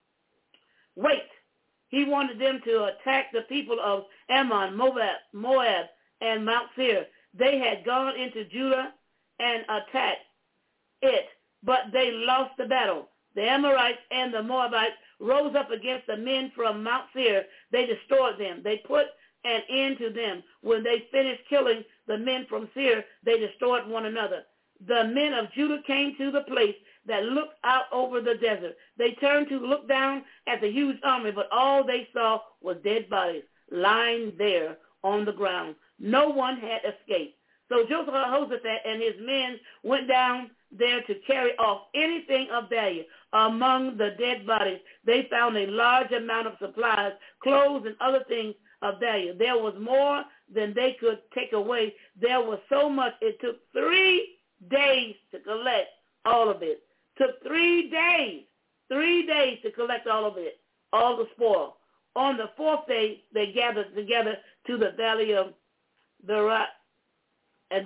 wait. He wanted them to attack the people of Ammon, Moab, and Mount Seir. They had gone into Judah and attacked it, but they lost the battle. The Amorites and the Moabites rose up against the men from Mount Seir. They destroyed them. They put an end to them. When they finished killing the men from Seir, they destroyed one another. The men of Judah came to the place that looked out over the desert. They turned to look down at the huge army, but all they saw was dead bodies lying there on the ground. No one had escaped. So Jehoshaphat and his men went down there to carry off anything of value. Among the dead bodies, they found a large amount of supplies, clothes, and other things of value. There was more than they could take away. There was so much. It took 3 days to collect all of it. Took 3 days to collect all of it, all the spoil. On the 4th day, they gathered together to the valley of Berat, and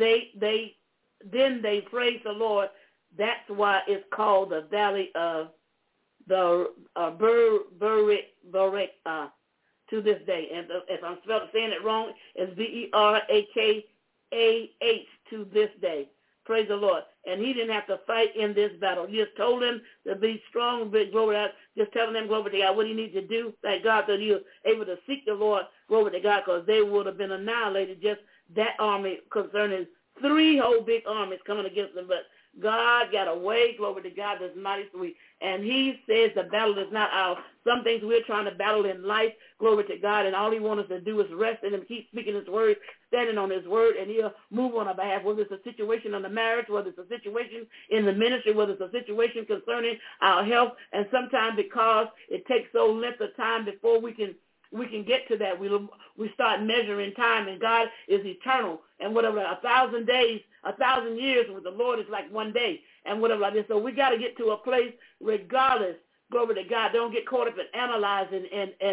they praised the Lord. That's why it's called the valley of the Berak to this day. And if I'm saying it wrong, it's Berakah to this day. Praise the Lord. And he didn't have to fight in this battle. He just told him to be strong, big, glory to God. Just telling them, glory to God, what he needs to do. Thank God that he was able to seek the Lord, glory to God, because they would have been annihilated, just that army, concerning 3 whole big armies coming against them. But God got a way, glory to God, that's mighty sweet. And he says the battle is not ours. Some things we're trying to battle in life, glory to God, and all he wants us to do is rest in him, keep speaking his word, standing on his word, and he'll move on our behalf, whether it's a situation in the marriage, whether it's a situation in the ministry, whether it's a situation concerning our health. And sometimes because it takes so length of time before we can get to that, we start measuring time, and God is eternal. And whatever, 1,000 days, 1,000 years with the Lord is like 1 day, and whatever like this. So we got to get to a place, regardless, glory to God, don't get caught up in analyzing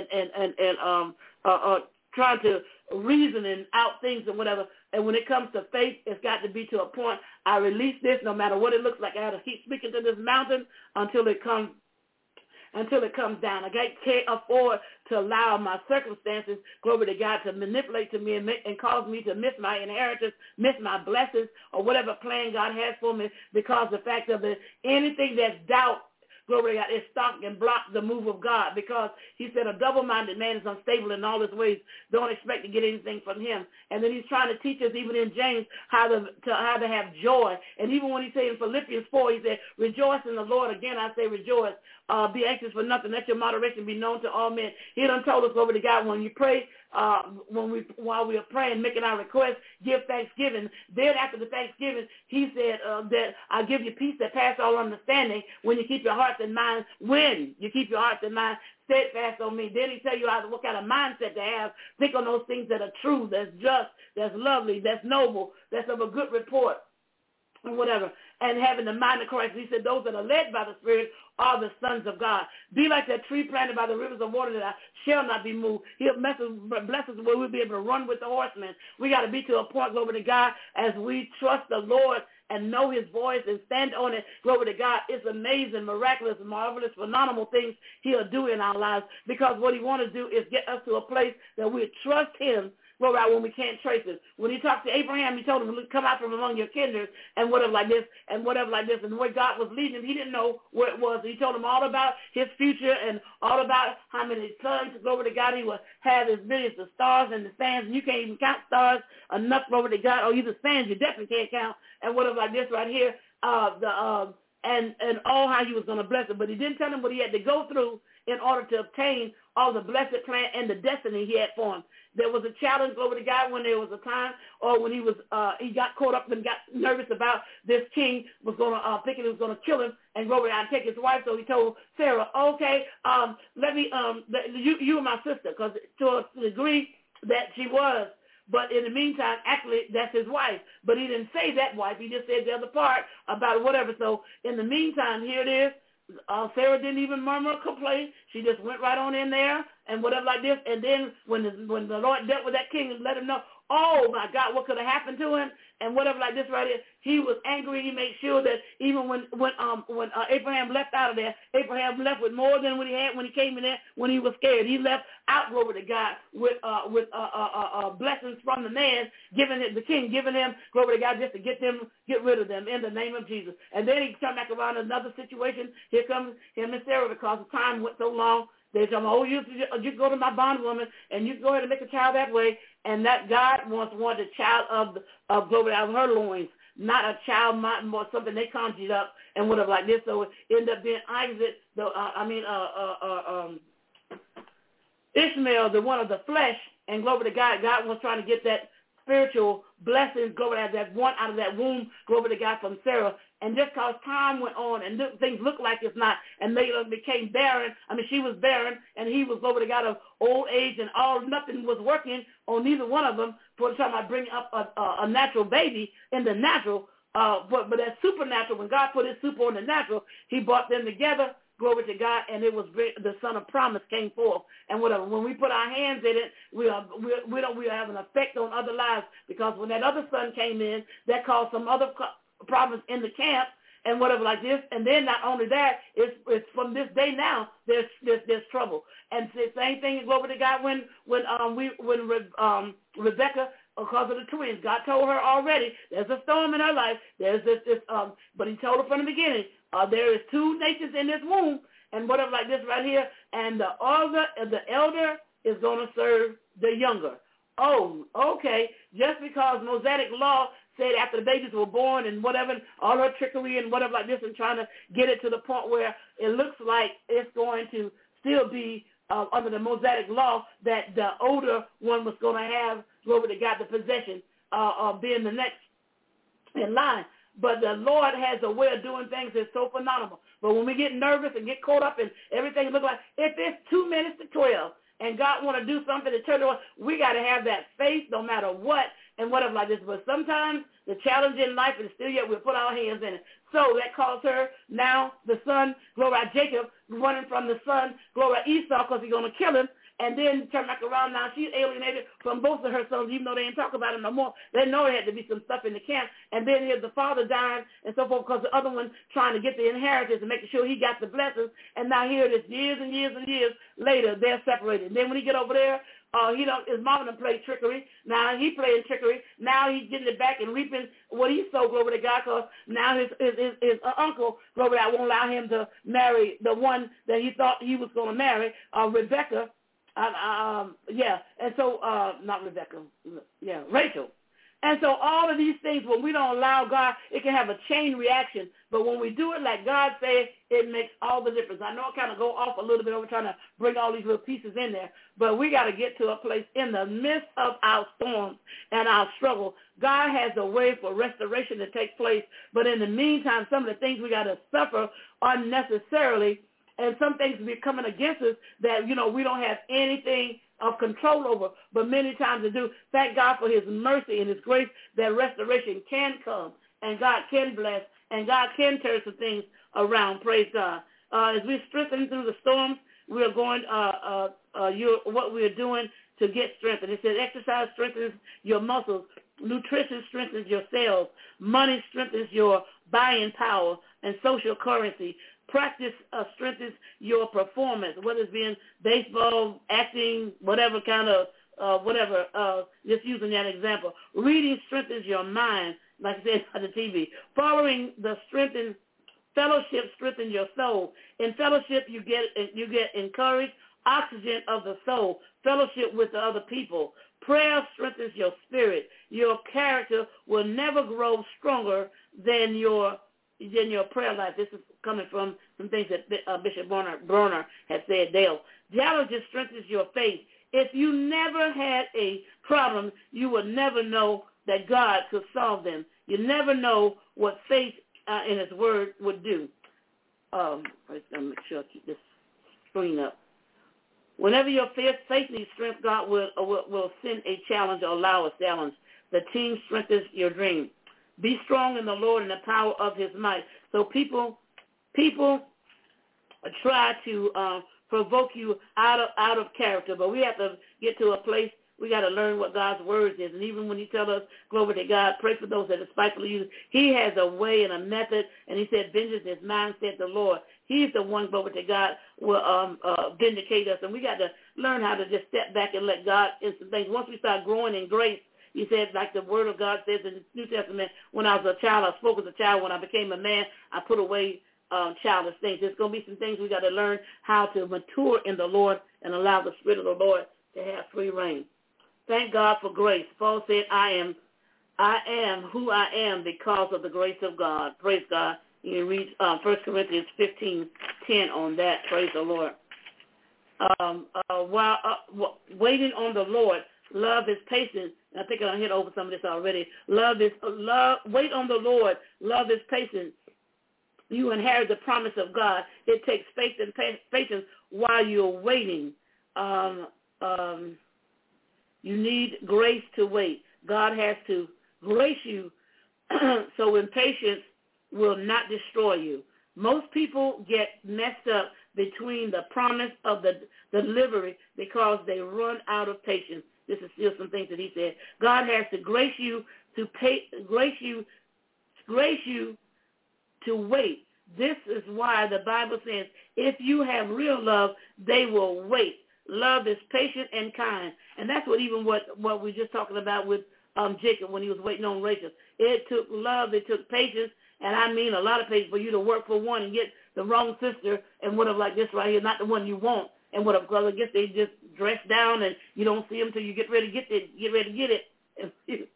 and trying to reasoning out things and whatever. And when it comes to faith, it's got to be to a point. I release this no matter what it looks like. I have to keep speaking to this mountain until it comes down. I can't afford to allow my circumstances, glory to God, to manipulate to me and cause me to miss my inheritance, miss my blessings, or whatever plan God has for me, because the fact of it, anything that's doubt, glory to God, it stops and blocks the move of God, because he said a double-minded man is unstable in all his ways. Don't expect to get anything from him. And then he's trying to teach us, even in James, how to have joy. And even when he said in Philippians 4, he said, rejoice in the Lord. Again, I say rejoice. Be anxious for nothing. Let your moderation be known to all men. He done told us, glory to God, when you pray, while we are praying, making our requests, give thanksgiving. Then after the thanksgiving, he said that I give you peace that passes all understanding when you keep your hearts and minds, steadfast on me. Then he tell you what kind of mindset to have. Think on those things that are true, that's just, that's lovely, that's noble, that's of a good report, and whatever. And having the mind of Christ, he said those that are led by the Spirit are the sons of God. Be like that tree planted by the rivers of water that shall not be moved. He'll bless us where we'll be able to run with the horsemen. We got to be to a point, glory to God, as we trust the Lord and know his voice and stand on it, glory to God, it's amazing, miraculous, marvelous, phenomenal things he'll do in our lives, because what he wants to do is get us to a place that we trust him, glory, when we can't trace it. When he talked to Abraham, he told him, come out from among your kindred and whatever like this and whatever like this. And where God was leading him, he didn't know where it was. He told him all about his future and all about how many sons, glory to God, he would have as millions of stars and the sands. And you can't even count stars enough, glory to God. Oh, you the sands you definitely can't count. And whatever like this right here, and all how he was going to bless him. But he didn't tell him what he had to go through in order to obtain all the blessed plan and the destiny he had for him. There was a challenge over the guy when there was a time, or when he got caught up and got nervous about this king was going to thinking he was going to kill him and go over there and take his wife. So he told Sarah, okay, let me you and my sister, because to a degree that she was. But in the meantime, actually, that's his wife. But he didn't say that wife. He just said the other part about whatever. So in the meantime, here it is. Sarah didn't even murmur or complain. She just went right on in there and whatever like this. And then when the Lord dealt with that king and let him know, oh, my God, what could have happened to him and whatever like this right here, he was angry. He made sure that even when Abraham left out of there, Abraham left with more than what he had when he came in there when he was scared. He left out over to God with blessings from the man, the king giving him glory to God just to get rid of them in the name of Jesus. And then he come back around another situation. Here comes him and Sarah, because the time went so long. They tell him, oh, you go to my bondwoman and you go ahead and make a child that way. And that God wanted a child of glory out of her loins, not a child or something they conjured up and whatever like this. So it ended up being Isaac, Ishmael, the one of the flesh, and glory to God. God was trying to get that spiritual blessings, glory to God, that one out of that womb, glory to God, from Sarah. And just because time went on and things looked like it's not, and they became barren. I mean, she was barren, and he was, glory to God, of old age, and nothing was working on neither one of them for the time I bring up a natural baby in the natural. But that supernatural, when God put his super on the natural, he brought them together, glory to God, and it was the son of promise came forth. And whatever, when we put our hands in it, we have an effect on other lives, because when that other son came in, that caused some other problems in the camp and whatever like this. And then not only that, it's from this day now there's trouble. And the same thing, glory to God, when Rebecca, because of the twins, God told her already there's a storm in her life. There's this but he told her from the beginning, there is 2 nations in this womb and whatever like this right here, and the elder is going to serve the younger. Oh, okay. Just because Mosaic law said after the babies were born and whatever, all her trickery and whatever like this, and trying to get it to the point where it looks like it's going to still be under the Mosaic law, that the older one was going to have, glory to God, the possession of being the next in line. But the Lord has a way of doing things that's so phenomenal. But when we get nervous and get caught up and everything look like, if it's 2 minutes to 12 and God want to do something to turn it on, we got to have that faith no matter what and whatever like this. But sometimes the challenge in life is still yet we'll put our hands in it. So that caused her now, the son, glory Jacob, running from the son, glory Esau, because he's going to kill him. And then turn back around now. She's alienated from both of her sons, even though they didn't talk about it no more. They know there had to be some stuff in the camp. And then here's the father dying and so forth, because the other one trying to get the inheritance and making sure he got the blessings. And now here it is, years and years and years later, they're separated. And then when he get over there, his mama done played trickery. Now he playing trickery. Now he's getting it back and reaping what he sowed, glory to God, because now his uncle, glory to God, won't allow him to marry the one that he thought he was going to marry, Rebecca. And so, not Rebecca, Rachel. And so all of these things, when we don't allow God, it can have a chain reaction. But when we do it like God said, it makes all the difference. I know I kind of go off a little bit over trying to bring all these little pieces in there, but we got to get to a place in the midst of our storms and our struggle. God has a way for restoration to take place. But in the meantime, some of the things we got to suffer unnecessarily, and some things be coming against us that, we don't have anything of control over, but many times they do. Thank God for his mercy and his grace that restoration can come, and God can bless, and God can turn some things around. Praise God. As we strengthen through the storms, we are going, what we are doing to get strengthened. It says exercise strengthens your muscles. Nutrition strengthens your cells. Money strengthens your buying power and social currency. Practice strengthens your performance, whether it's being baseball, acting, whatever kind of, just using that example. Reading strengthens your mind, like I said on the TV. Following the strengthened fellowship strengthens your soul. In fellowship, you get encouraged, oxygen of the soul, fellowship with the other people. Prayer strengthens your spirit. Your character will never grow stronger than your prayer life. This is coming from some things that Bishop Bronner has said. Dale, dialogy strengthens your faith. If you never had a problem, you would never know that God could solve them. You never know what faith in His Word would do. I'm going to make sure I keep this screen up. Whenever your faith needs strength, God will send a challenge or allow a challenge. The team strengthens your dream. Be strong in the Lord and the power of His might. So people try to provoke you out of character, but we have to get to a place. We got to learn what God's word is. And even when He tells us, glory to God, pray for those that despitefully use, He has a way and a method. And He said, vengeance is mine, said the Lord. He's the one, glory to God, will vindicate us. And we got to learn how to just step back and let God in some things. Once we start growing in grace, He said, like the word of God says in the New Testament, when I was a child, I spoke as a child. When I became a man, I put away childish things. There's going to be some things we got to learn how to mature in the Lord and allow the Spirit of the Lord to have free reign. Thank God for grace. Paul said, I am who I am because of the grace of God. Praise God. You can read 1 Corinthians 15:10 on that. Praise the Lord. While waiting on the Lord, love is patient. I think I hit over some of this already. Wait on the Lord. Love is patient. You inherit the promise of God. It takes faith and patience while you're waiting. You need grace to wait. God has to grace you so impatience will not destroy you. Most people get messed up between the promise of the delivery because they run out of patience. This is still some things that he said. God has to grace you to wait. This is why the Bible says, if you have real love, they will wait. Love is patient and kind. And that's what we were just talking about with Jacob when he was waiting on Rachel. It took love, it took patience, and I mean a lot of patience for you to work for one and get the wrong sister and whatever like this right here, not the one you want. And whatever, because I guess they just dress down and you don't see them until you get ready to get it. And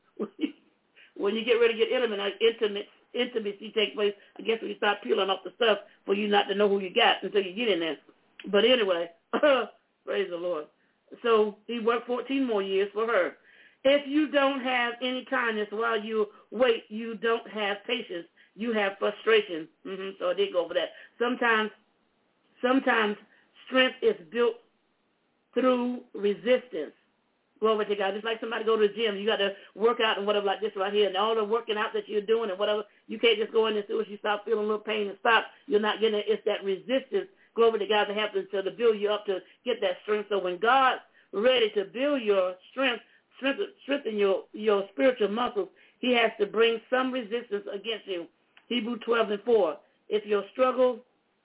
when you get ready to get intimacy take place, I guess when you start peeling off the stuff for you not to know who you got until you get in there. But anyway, praise the Lord. So he worked 14 more years for her. If you don't have any kindness while you wait, you don't have patience. You have frustration. So I did go over that. Sometimes strength is built through resistance. Glory to God. Just like somebody go to the gym, you got to work out and whatever like this right here, and all the working out that you're doing and whatever, you can't just go in and as soon as you start feeling a little pain and stop. You're not getting it. It's that resistance, glory to God, that happens to build you up to get that strength. So when God's ready to build your strength, strengthen your spiritual muscles, he has to bring some resistance against you. Hebrews 12:4. If your struggles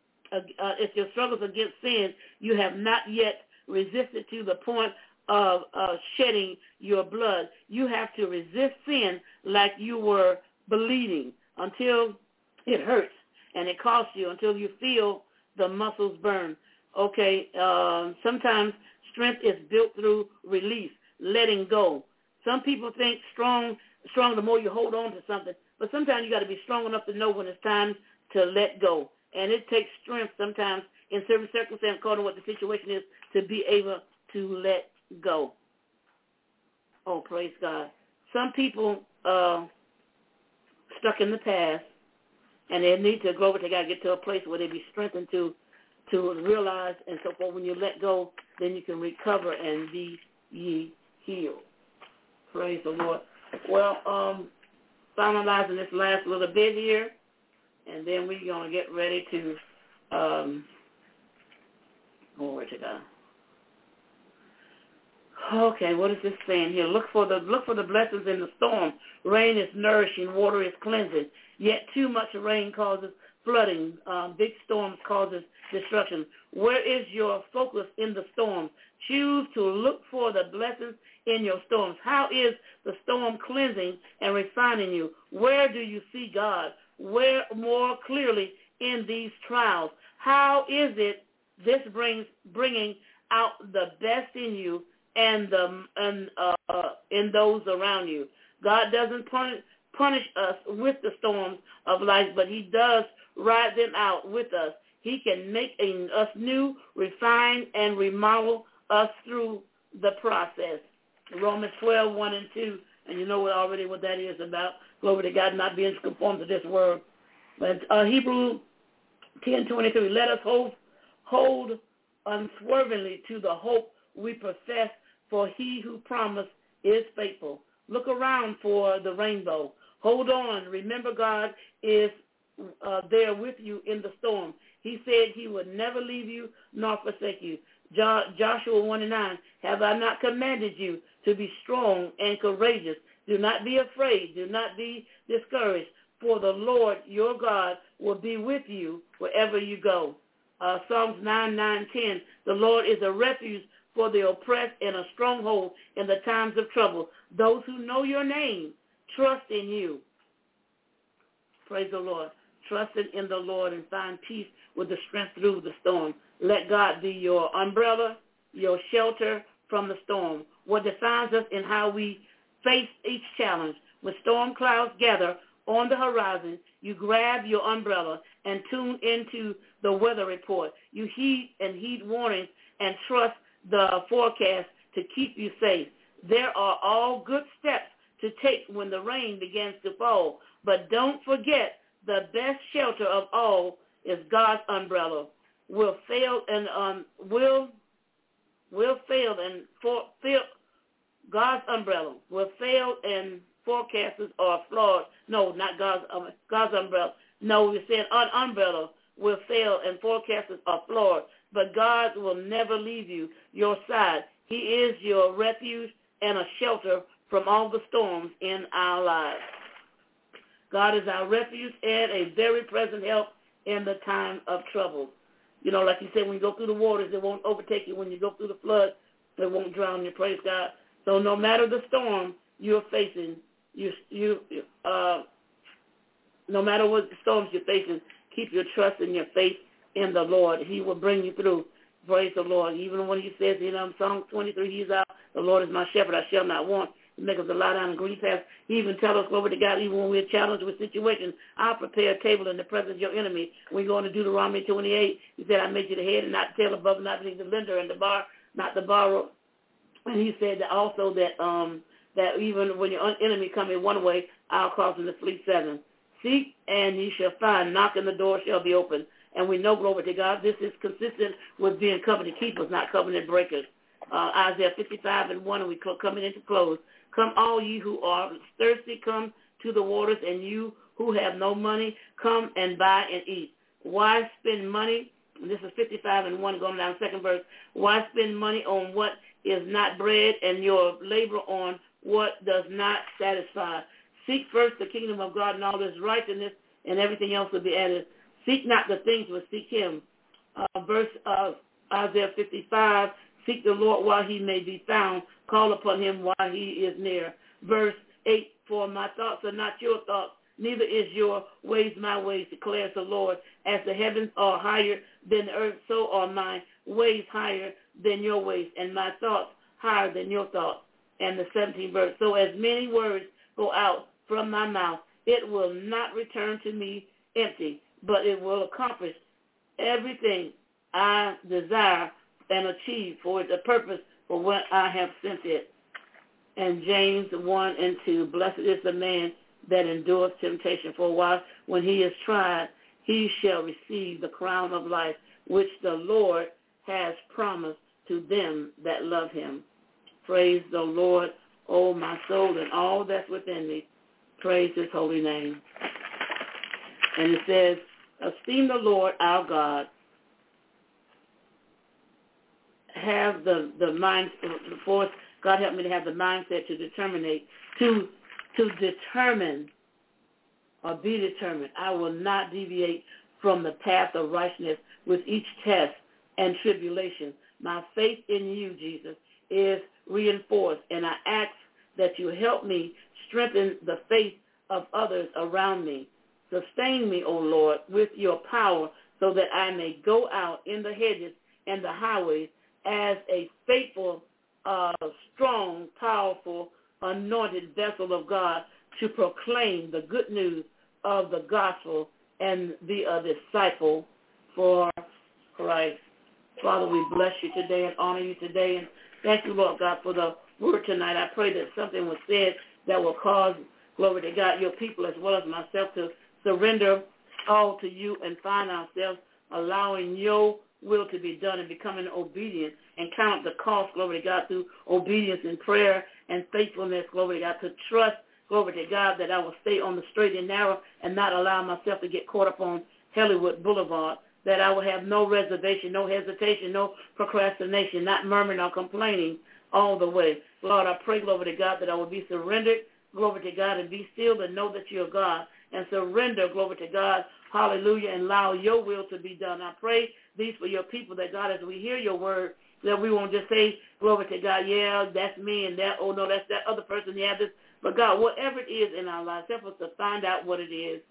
against sin, you have not yet resisted to the point of shedding your blood. You have to resist sin like you were bleeding until it hurts and it costs you, until you feel the muscles burn. Okay, sometimes strength is built through release, letting go. Some people think strong the more you hold on to something, but sometimes you got to be strong enough to know when it's time to let go. And it takes strength sometimes in certain circumstances, according to what the situation is, to be able to let go. Oh, praise God. Some people stuck in the past, and they need to, glory to God, get to a place where they be strengthened to realize, and so forth. When you let go, then you can recover and be ye healed. Praise the Lord. Well, finalizing this last little bit here, and then we're going to get ready to, glory to God. Okay, what is this saying here? Look for the blessings in the storm. Rain is nourishing, water is cleansing. Yet too much rain causes flooding. Big storms causes destruction. Where is your focus in the storm? Choose to look for the blessings in your storms. How is the storm cleansing and refining you? Where do you see God? Where more clearly in these trials? How is it this bringing out the best in you and in those around you? God doesn't punish us with the storms of life, but he does ride them out with us. He can make us new, refine, and remodel us through the process. Romans 12, 1 and 2, and you know already what that is about. Glory to God, not being conformed to this world. But Hebrews 10:23, let us hold unswervingly to the hope we profess, for he who promised is faithful. Look around for the rainbow. Hold on. Remember, God is there with you in the storm. He said he would never leave you nor forsake you. Joshua 1:9, have I not commanded you to be strong and courageous? Do not be afraid. Do not be discouraged, for the Lord your God will be with you wherever you go. Psalms 9:10, the Lord is a refuge for the oppressed and a stronghold in the times of trouble. Those who know your name trust in you. Praise the Lord. Trust in the Lord and find peace with the strength through the storm. Let God be your umbrella, your shelter from the storm. What defines us in how we face each challenge. When storm clouds gather on the horizon, you grab your umbrella and tune into the weather report. You heed warnings and trust the forecast to keep you safe. There are all good steps to take when the rain begins to fall, but don't forget the best shelter of all is God's umbrella. God's umbrella will fail and forecasters are flawed. No, not God's umbrella. No, we said an umbrella will fail and forecasters are flawed, but God will never leave you your side. He is your refuge and a shelter from all the storms in our lives. God is our refuge and a very present help in the time of trouble. You know, like you said, when you go through the waters, it won't overtake you. When you go through the flood, it won't drown you. Praise God. So no matter the storm you're facing, no matter what storms you're facing, keep your trust and your faith in the Lord. He will bring you through. Praise the Lord. Even when he says, Psalm 23, he's out, the Lord is my shepherd, I shall not want. He makes us to lie down in green paths. He even tells us, glory to God, even when we're challenged with situations, I'll prepare a table in the presence of your enemy. When you go into Deuteronomy 28, he said, I made you the head and not the tail, above, not beneath, the lender and the bar, not the borrower. And he said that also that even when your enemy come in one way, I'll cause him to flee seven. Seek and ye shall find. Knock and the door shall be open. And we know, glory to God, this is consistent with being covenant keepers, not covenant breakers. Isaiah 55:1, and we coming into close. Come all ye who are thirsty, come to the waters, and you who have no money, come and buy and eat. Why spend money? And this is 55:1, going down the second verse. Why spend money on what is not bread and your labor on what does not satisfy? Seek first the kingdom of God and all his righteousness, and everything else will be added. Seek not the things, but seek him. Verse Isaiah 55, seek the Lord while he may be found. Call upon him while he is near. Verse 8, for my thoughts are not your thoughts, neither is your ways my ways, declares the Lord. As the heavens are higher than the earth, so are my ways higher than your ways, and my thoughts higher than your thoughts. And the 17th verse, so as many words go out from my mouth, it will not return to me empty, but it will accomplish everything I desire and achieve for the purpose for what I have sent it. And James 1:2, blessed is the man that endures temptation, for a while when he is tried, he shall receive the crown of life, which the Lord has promised to them that love him. Praise the Lord, O my soul, and all that's within me. Praise his holy name. And it says, esteem the Lord our God. Have the mind force God, help me to have the mindset to determine or be determined. I will not deviate from the path of righteousness with each test and tribulation. My faith in you, Jesus, is reinforced, and I ask that you help me strengthen the faith of others around me. Sustain me, O Lord, with your power so that I may go out in the hedges and the highways as a faithful, strong, powerful, anointed vessel of God to proclaim the good news of the gospel and be a disciple for Christ. Father, we bless you today and honor you today. And thank you, Lord God, for the word tonight. I pray that something was said that will cause, glory to God, your people as well as myself to surrender all to you and find ourselves allowing your will to be done and becoming obedient and count the cost, glory to God, through obedience and prayer and faithfulness, glory to God, to trust, glory to God, that I will stay on the straight and narrow and not allow myself to get caught up on Hollywood Boulevard, that I will have no reservation, no hesitation, no procrastination, not murmuring or complaining all the way. Lord, I pray, glory to God, that I will be surrendered, glory to God, and be still and know that you're God, and surrender, glory to God, hallelujah, and allow your will to be done. I pray these for your people, that God, as we hear your word, that we won't just say, glory to God, yeah, that's me, and that, oh no, that's that other person, yeah, this. But God, whatever it is in our lives, help us to find out what it is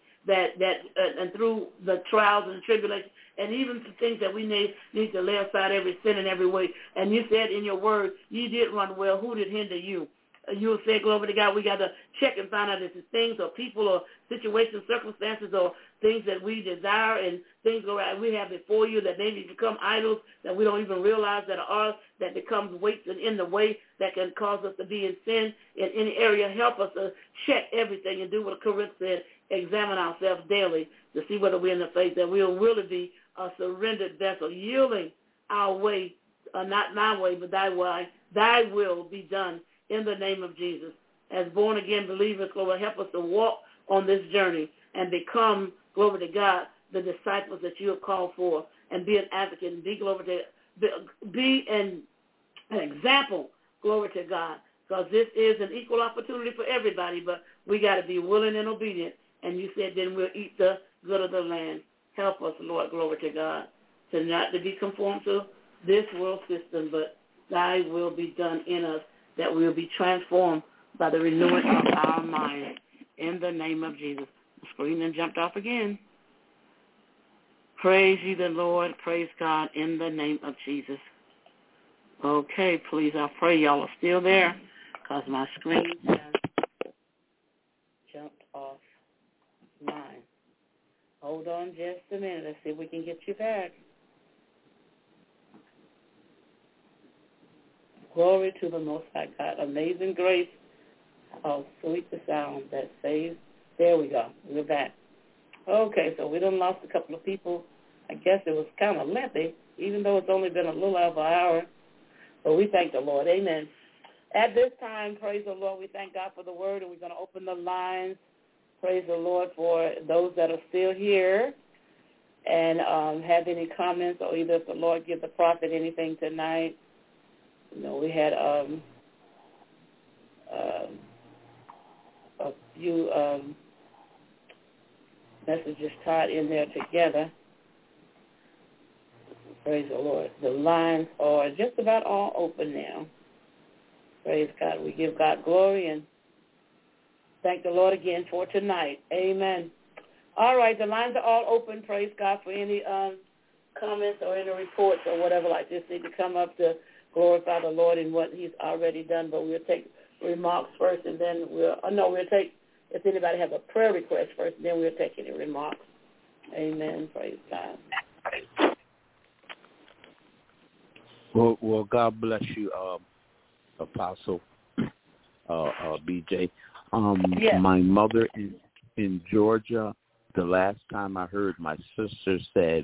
and through the trials and tribulations, and even the things that we need to lay aside every sin and every way. And you said in your word, you did run well. Who did hinder you? You said, glory to God, we got to check and find out if it's things or people or situations, circumstances, or things that we desire and things we have before you that maybe become idols that we don't even realize that are ours, that becomes weights in the way that can cause us to be in sin in any area. Help us to check everything and do what Corinth said, examine ourselves daily to see whether we're in the faith, that we'll really be a surrendered vessel, yielding our way, not my way, but thy way. Thy will be done in the name of Jesus. As born-again believers, Lord, help us to walk on this journey and become, glory to God, the disciples that you have called for, and be an advocate and be an example, glory to God, because this is an equal opportunity for everybody, but we got to be willing and obedient. And you said then we'll eat the good of the land. Help us, Lord, glory to God, to not to be conformed to this world system, but thy will be done in us, that we will be transformed by the renewing of our mind. In the name of Jesus. The screen then jumped off again. Praise ye the Lord. Praise God in the name of Jesus. Okay, please, I pray y'all are still there because my screen has jumped off mine. Hold on just a minute. Let's see if we can get you back. Glory to the Most High God. Amazing grace. How sweet the sound that saves. There we go. We're back. Okay, so we done lost a couple of people. I guess it was kind of lengthy, even though it's only been a little over an hour. But we thank the Lord. Amen. At this time, praise the Lord, we thank God for the word, and we're going to open the lines. Praise the Lord for those that are still here and have any comments, or either if the Lord give the prophet anything tonight. You know, we had a few messages tied in there together. Praise the Lord. The lines are just about all open now. Praise God. We give God glory and thank the Lord again for tonight. Amen. All right, the lines are all open. Praise God for any comments or any reports or whatever like this. Need to come up to glorify the Lord in what he's already done. But we'll take remarks first, and then we'll take, if anybody has a prayer request first, and then we'll take any remarks. Amen. Praise God. Well, God bless you, Apostle BJ. Yes. My mother in Georgia, the last time I heard, my sister said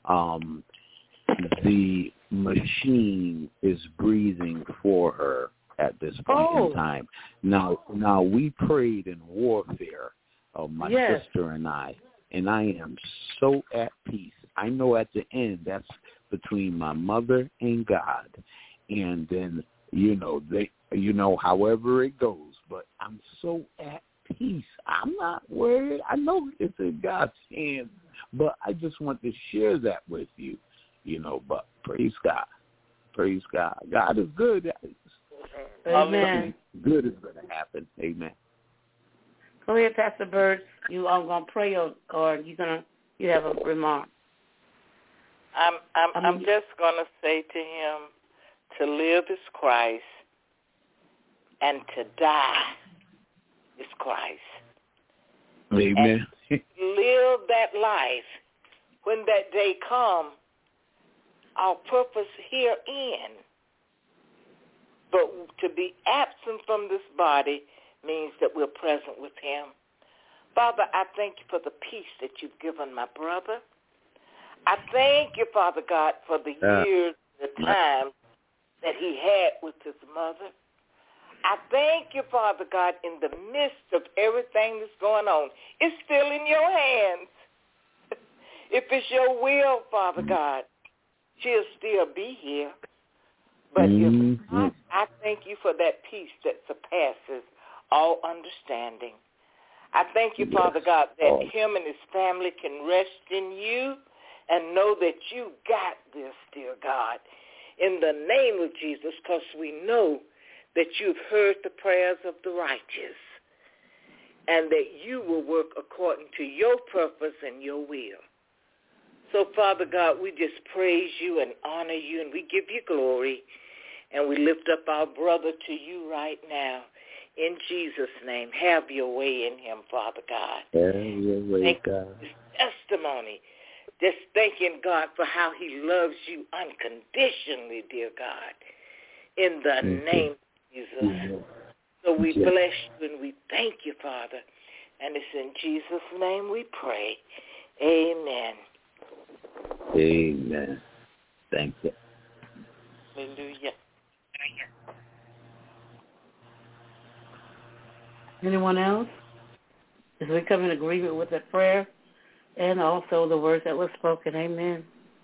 the machine is breathing for her at this point in time. Now we prayed in warfare, my sister and I am so at peace. I know at the end that's between my mother and God, and then however it goes. But I'm so at peace. I'm not worried. I know it's in God's hands, but I just want to share that with you, but praise God. Praise God. God is good. Amen. Good is going to happen. Amen. Go ahead, Pastor Bird. You are going to pray or you have a remark? I'm just going to say to him, to live is Christ and to die is Christ. Amen. And live that life. When that day comes, our purpose herein. But to be absent from this body means that we're present with him. Father, I thank you for the peace that you've given my brother. I thank you, Father God, for the years, the time that he had with his mother. I thank you, Father God, in the midst of everything that's going on. It's still in your hands. If it's your will, Father God, she'll still be here. But if not, I thank you for that peace that surpasses all understanding. I thank you, Father God, that him and his family can rest in you and know that you got this, dear God, in the name of Jesus, because we know that you've heard the prayers of the righteous and that you will work according to your purpose and your will. So, Father God, we just praise you and honor you, and we give you glory, and we lift up our brother to you right now. In Jesus' name, have your way in him, Father God. Have your way, God. His testimony, just thanking God for how he loves you unconditionally, dear God, in the name of Jesus. So we bless you and we thank you, Father. And it's in Jesus' name we pray. Amen. Amen. Thank you. Hallelujah. Anyone else? As we come in agreement with the prayer and also the words that were spoken. Amen.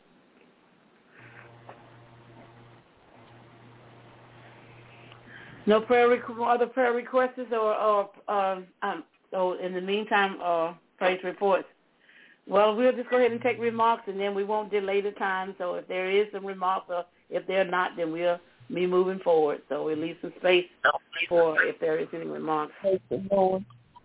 No other prayer requests or in the meantime, praise reports. Well, we'll just go ahead and take remarks, and then we won't delay the time. So if there is some remarks, or if they're not, then we'll be moving forward. So we'll leave some space for if there is any remarks. Praise the Lord.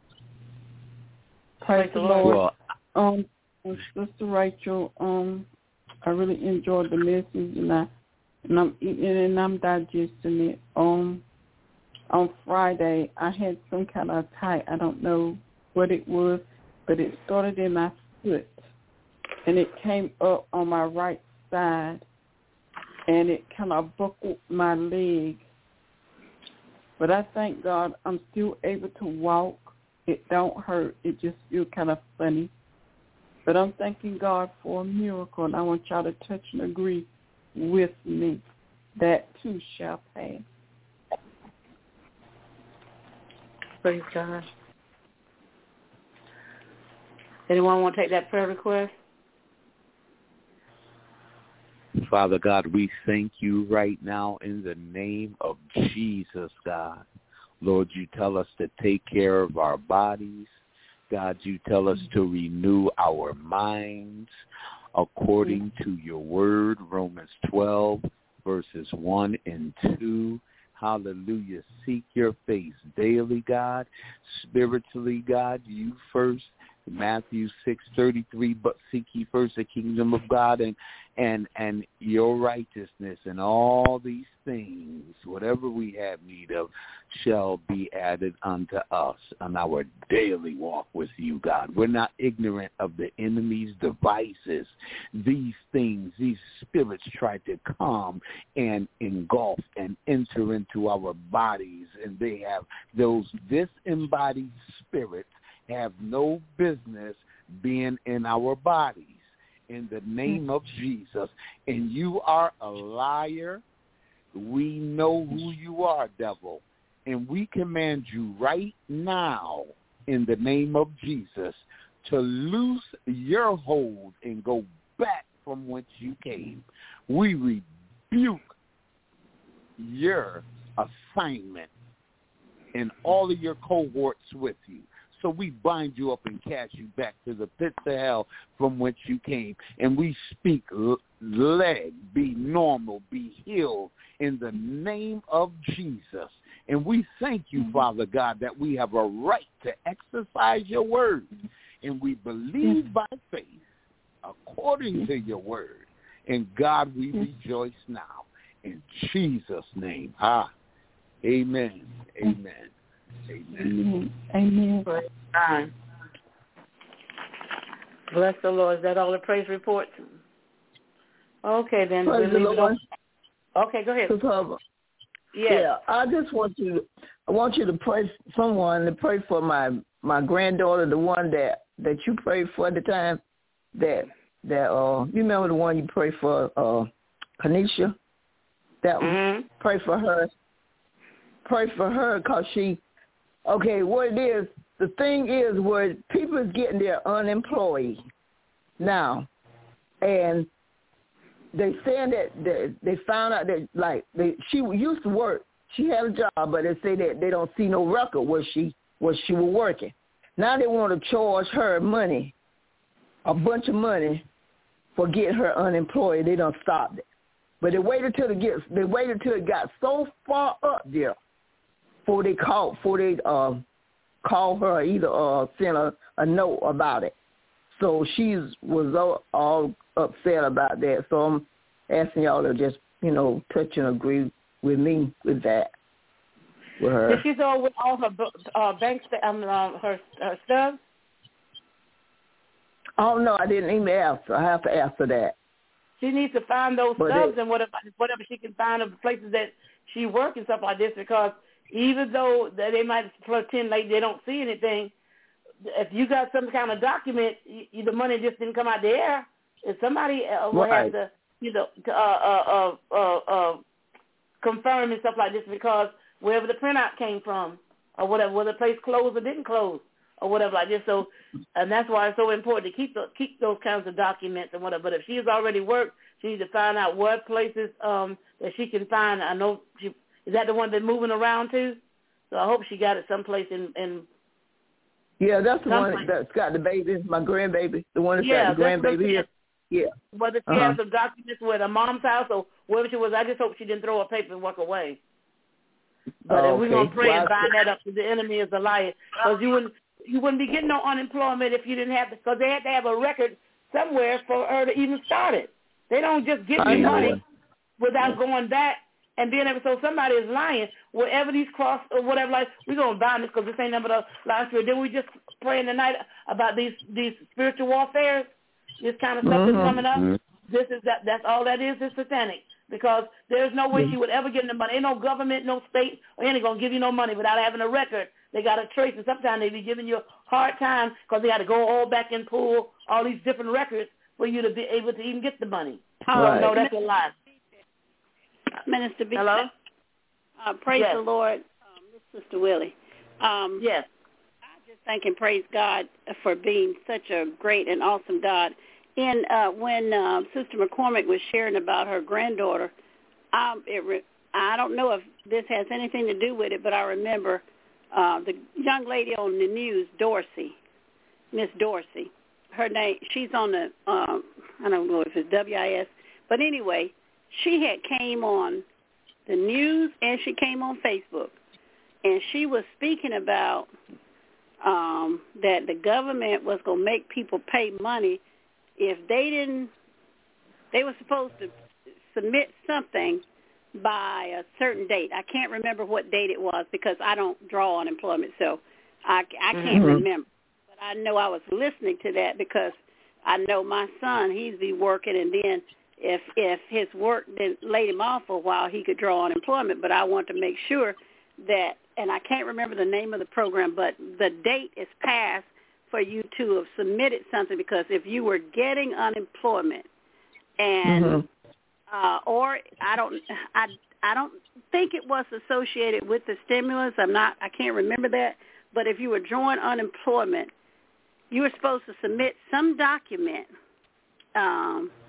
Praise the Lord. Sister Rachel, I really enjoyed the message, and I'm eating it and I'm digesting it. On Friday, I had some kind of attack. I don't know what it was, but it started in my foot, and it came up on my right side, and it kind of buckled my leg. But I thank God I'm still able to walk. It don't hurt. It just feels kind of funny. But I'm thanking God for a miracle, and I want y'all to touch and agree with me. That too shall pass. Praise God. Anyone want to take that prayer request? Father God, we thank you right now in the name of Jesus, God. Lord, you tell us to take care of our bodies. God, you tell us to renew our minds according to your word, Romans 12, verses 1 and 2. Hallelujah. Seek your face daily, God. Spiritually, God, you first. Matthew 6:33, but seek ye first the kingdom of God and your righteousness, and all these things, whatever we have need of, shall be added unto us on our daily walk with you, God. We're not ignorant of the enemy's devices. These things, these spirits try to come and engulf and enter into our bodies, and they have those disembodied spirits have no business being in our bodies in the name of Jesus. And you are a liar. We know who you are, devil. And we command you right now in the name of Jesus to loose your hold and go back from whence you came. We rebuke your assignment and all of your cohorts with you. So we bind you up and cast you back to the pits of hell from which you came. And we speak leg, be normal, be healed in the name of Jesus. And we thank you, Father God, that we have a right to exercise your word. And we believe by faith according to your word. And God, we rejoice now. In Jesus' name. Amen. Amen. Amen. Amen. Amen. Bless the Lord. Is that all the praise reports? Okay, then. Praise the Lord. Okay, go ahead. Yes. Yeah, I just want you to pray to pray for my granddaughter, the one that you prayed for at the time. That you remember the one you prayed for, Kanisha? That one. Pray for her. Pray for her because she. Okay, what it is, the thing is where people is getting their unemployed now, and they saying that they found out that she used to work, she had a job, but they say that they don't see no record where she was working. Now they want to charge her money, a bunch of money, for getting her unemployed. They done stopped it, but they waited till it got so far up there. Before they call her, either send a note about it. So she was all upset about that. So I'm asking y'all to just, touch and agree with me with that, with her. Did she go with all her bank her stuff? Oh, no, I didn't even ask her. I have to ask her that. She needs to find those stubs and whatever she can find of the places that she works and stuff like this, because even though they might pretend like they don't see anything, if you got some kind of document, the money just didn't come out the air. If somebody will have to, confirm and stuff like this, because wherever the printout came from, or whatever, whether the place closed or didn't close, or whatever like this. So, and that's why it's so important to keep those kinds of documents and whatever. But if she has already worked, she needs to find out what places that she can find. I know is that the one they're moving around to? So I hope she got it someplace in yeah, that's the one that's got the baby, my grandbaby, the one that's got the grandbaby here. Yeah. Whether she has some documents with her mom's house or wherever she was, I just hope she didn't throw her paperwork away. But if we're going to pray and bind that up, because the enemy is a liar. Because you wouldn't be getting no unemployment if you didn't have to, because they had to have a record somewhere for her to even start it. They don't just give you money without going back. And then so somebody is lying. Wherever these cross or whatever, like, we're going to bind this because this ain't number the last year. Then we just praying tonight about these spiritual warfare, this kind of stuff that's coming up. That's all that is satanic, because there's no way she would ever get the money. Ain't no government, no state, or anything going to give you no money without having a record. They got a trace, and sometimes they be giving you a hard time because they got to go all back and pull all these different records for you to be able to even get the money. Right. No, that's a lie. Minister B. Hello? Praise the Lord, this Sister Willie. Yes. I just thank and praise God for being such a great and awesome God. And when Sister McCormick was sharing about her granddaughter, I don't know if this has anything to do with it, but I remember the young lady on the news, Dorsey, Miss Dorsey. Her name, she's on the, I don't know if it's WIS, but anyway, she had came on the news and she came on Facebook, and she was speaking about that the government was going to make people pay money if they were supposed to submit something by a certain date. I can't remember what date it was because I don't draw unemployment, so I can't remember. But I know I was listening to that because I know my son, he's be working, and then if his work then laid him off for a while, he could draw unemployment. But I want to make sure that, and I can't remember the name of the program, but the date is passed for you to have submitted something, because if you were getting unemployment and or I don't think it was associated with the stimulus. I can't remember that. But if you were drawing unemployment, you were supposed to submit some document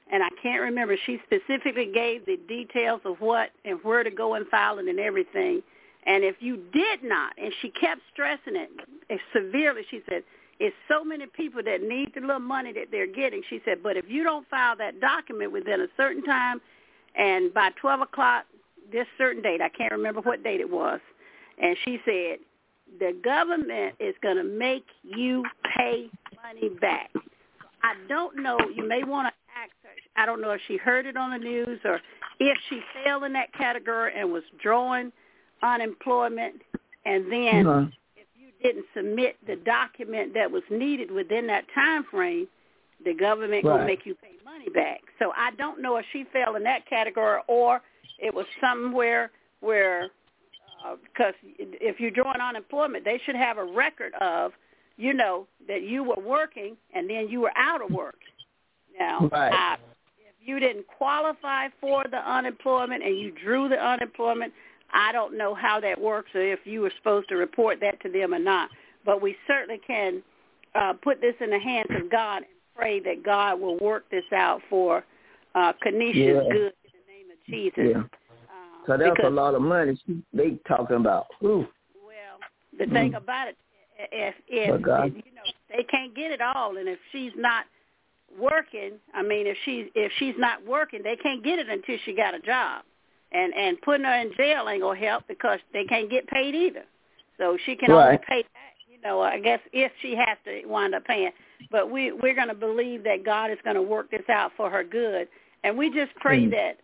and I can't remember. She specifically gave the details of what and where to go and file it and everything. And if you did not, and she kept stressing it severely, she said, it's so many people that need the little money that they're getting. She said, but if you don't file that document within a certain time and by 12 o'clock, this certain date, I can't remember what date it was, and she said, the government is going to make you pay money back. I don't know. You may want to ask her. I don't know if she heard it on the news or if she fell in that category and was drawing unemployment, and then if you didn't submit the document that was needed within that time frame, the government will make you pay money back. So I don't know if she fell in that category or it was somewhere where, because if you're drawing unemployment, they should have a record of, you know, that you were working and then you were out of work. Now, if you didn't qualify for the unemployment and you drew the unemployment, I don't know how that works or if you were supposed to report that to them or not. But we certainly can put this in the hands of God and pray that God will work this out for Kenesha's good in the name of Jesus. Yeah. So that's a lot of money they talking about. Ooh. Well, the thing about it, if you know, they can't get it all, and if she's not working, I mean, if she's not working, they can't get it until she got a job. And putting her in jail ain't going to help because they can't get paid either. So she can only pay back, you know, I guess if she has to wind up paying. But we're going to believe that God is going to work this out for her good. And we just pray that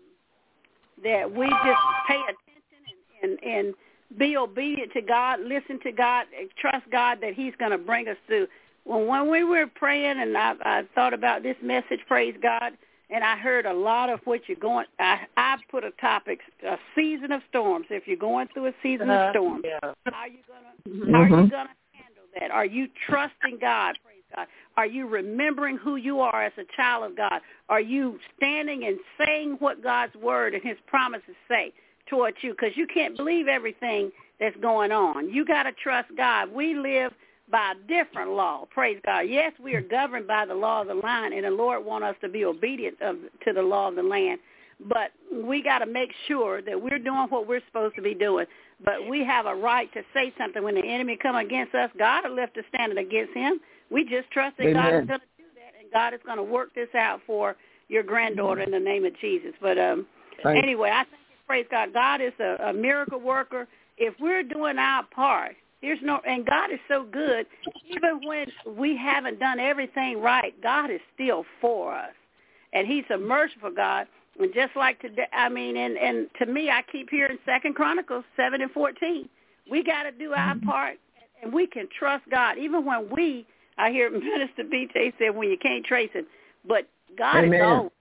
we just pay attention and be obedient to God, listen to God, trust God that he's going to bring us through. When we were praying and I thought about this message, praise God, and I heard a lot of what you're going. I put a topic, a season of storms. If you're going through a season of storms, how are you gonna handle that? Are you trusting God? Praise God. Are you remembering who you are as a child of God? Are you standing and saying what God's word and his promises say towards you? Because you can't believe everything that's going on. You got to trust God. We live by a different law, praise God. Yes, we are governed by the law of the land, and the Lord wants us to be obedient to the law of the land. But we got to make sure that we're doing what we're supposed to be doing. But we have a right to say something when the enemy come against us. God will lift a standard against him. We just trust that God is going to do that, and God is going to work this out for your granddaughter in the name of Jesus. But anyway, I think, praise God, God is a miracle worker. If we're doing our part, and God is so good, even when we haven't done everything right, God is still for us. And he's a merciful God. And just like today, I mean, and to me, I keep hearing 2 Chronicles 7:14. We got to do our part, and we can trust God. Even when I hear Minister B.J. say, when you can't trace him. But God is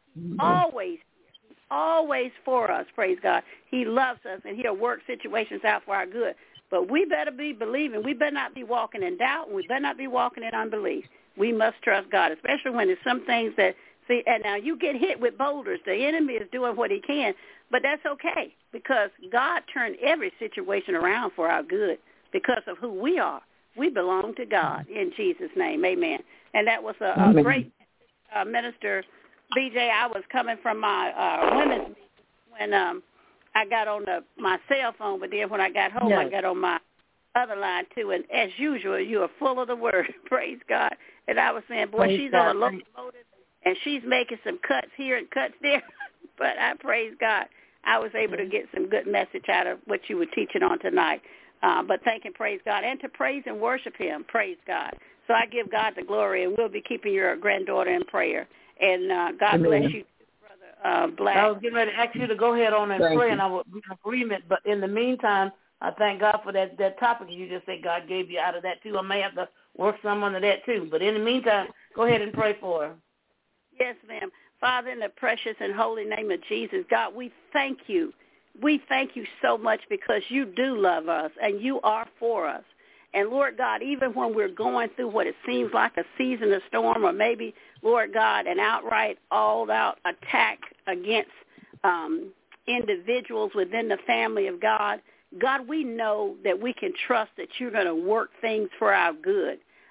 always for us, praise God. He loves us, and he'll work situations out for our good. But we better be believing. We better not be walking in doubt, and we better not be walking in unbelief. We must trust God, especially when there's some things that, see, and now you get hit with boulders. The enemy is doing what he can, but that's okay because God turned every situation around for our good because of who we are. We belong to God in Jesus' name, amen. And that was a great Minister B.J. I was coming from my women's meeting when I got on my cell phone, but then when I got home, I got on my other line, too. And as usual, you are full of the word, praise God. And I was saying, boy, she's on a locomotive, and she's making some cuts here and cuts there. But I praise God. I was able to get some good message out of what you were teaching on tonight. But thank and praise God, and to praise and worship him, praise God. So I give God the glory, and we'll be keeping your granddaughter in prayer. And God bless you. Black. I was getting ready to ask you to go ahead on and pray, and I would be in agreement. But in the meantime, I thank God for that topic you just said God gave you out of that, too. I may have to work some under that, too. But in the meantime, go ahead and pray for her. Yes, ma'am. Father, in the precious and holy name of Jesus, God, we thank you. We thank you so much because you do love us, and you are for us. And, Lord God, even when we're going through what it seems like a season of storm or maybe, Lord God, an outright, all-out attack against individuals within the family of God, God, we know that we can trust that you're going to work things for our good.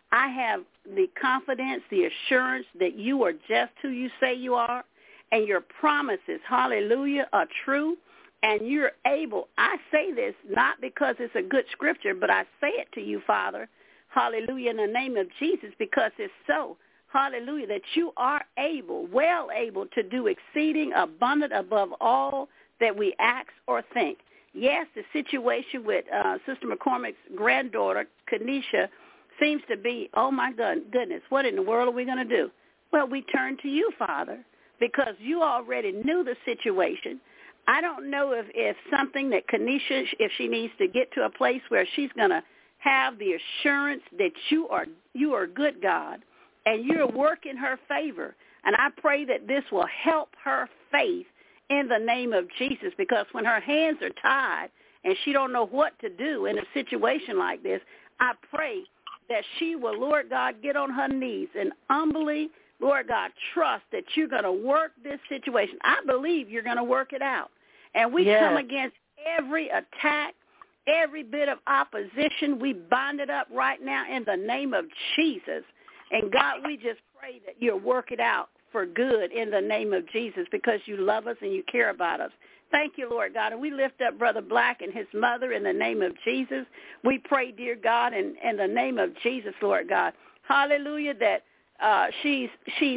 I have the confidence, the assurance that you are just who you say you are, and your promises, hallelujah, are true, and you're able. I say this not because it's a good scripture, but I say it to you, Father, hallelujah, in the name of Jesus, because it's so, hallelujah, that you are able, well able to do exceeding abundant above all that we ask or think. Yes, the situation with Sister McCormick's granddaughter, Kanisha, seems to be, oh, my goodness, what in the world are we going to do? Well, we turn to you, Father, because you already knew the situation. I don't know if something that Kanisha, if she needs to get to a place where she's going to have the assurance that you are good, God, and you're working her favor. And I pray that this will help her faith in the name of Jesus, because when her hands are tied and she don't know what to do in a situation like this, I pray that she will, Lord God, get on her knees and humbly, Lord God, trust that you're going to work this situation. I believe you're going to work it out. And we come against every attack, every bit of opposition. We bind it up right now in the name of Jesus. And God, we just pray that you'll work it out for good in the name of Jesus, because you love us and you care about us. Thank you, Lord God. And we lift up Brother Black and his mother in the name of Jesus. We pray, dear God, in the name of Jesus, Lord God. Hallelujah, that she's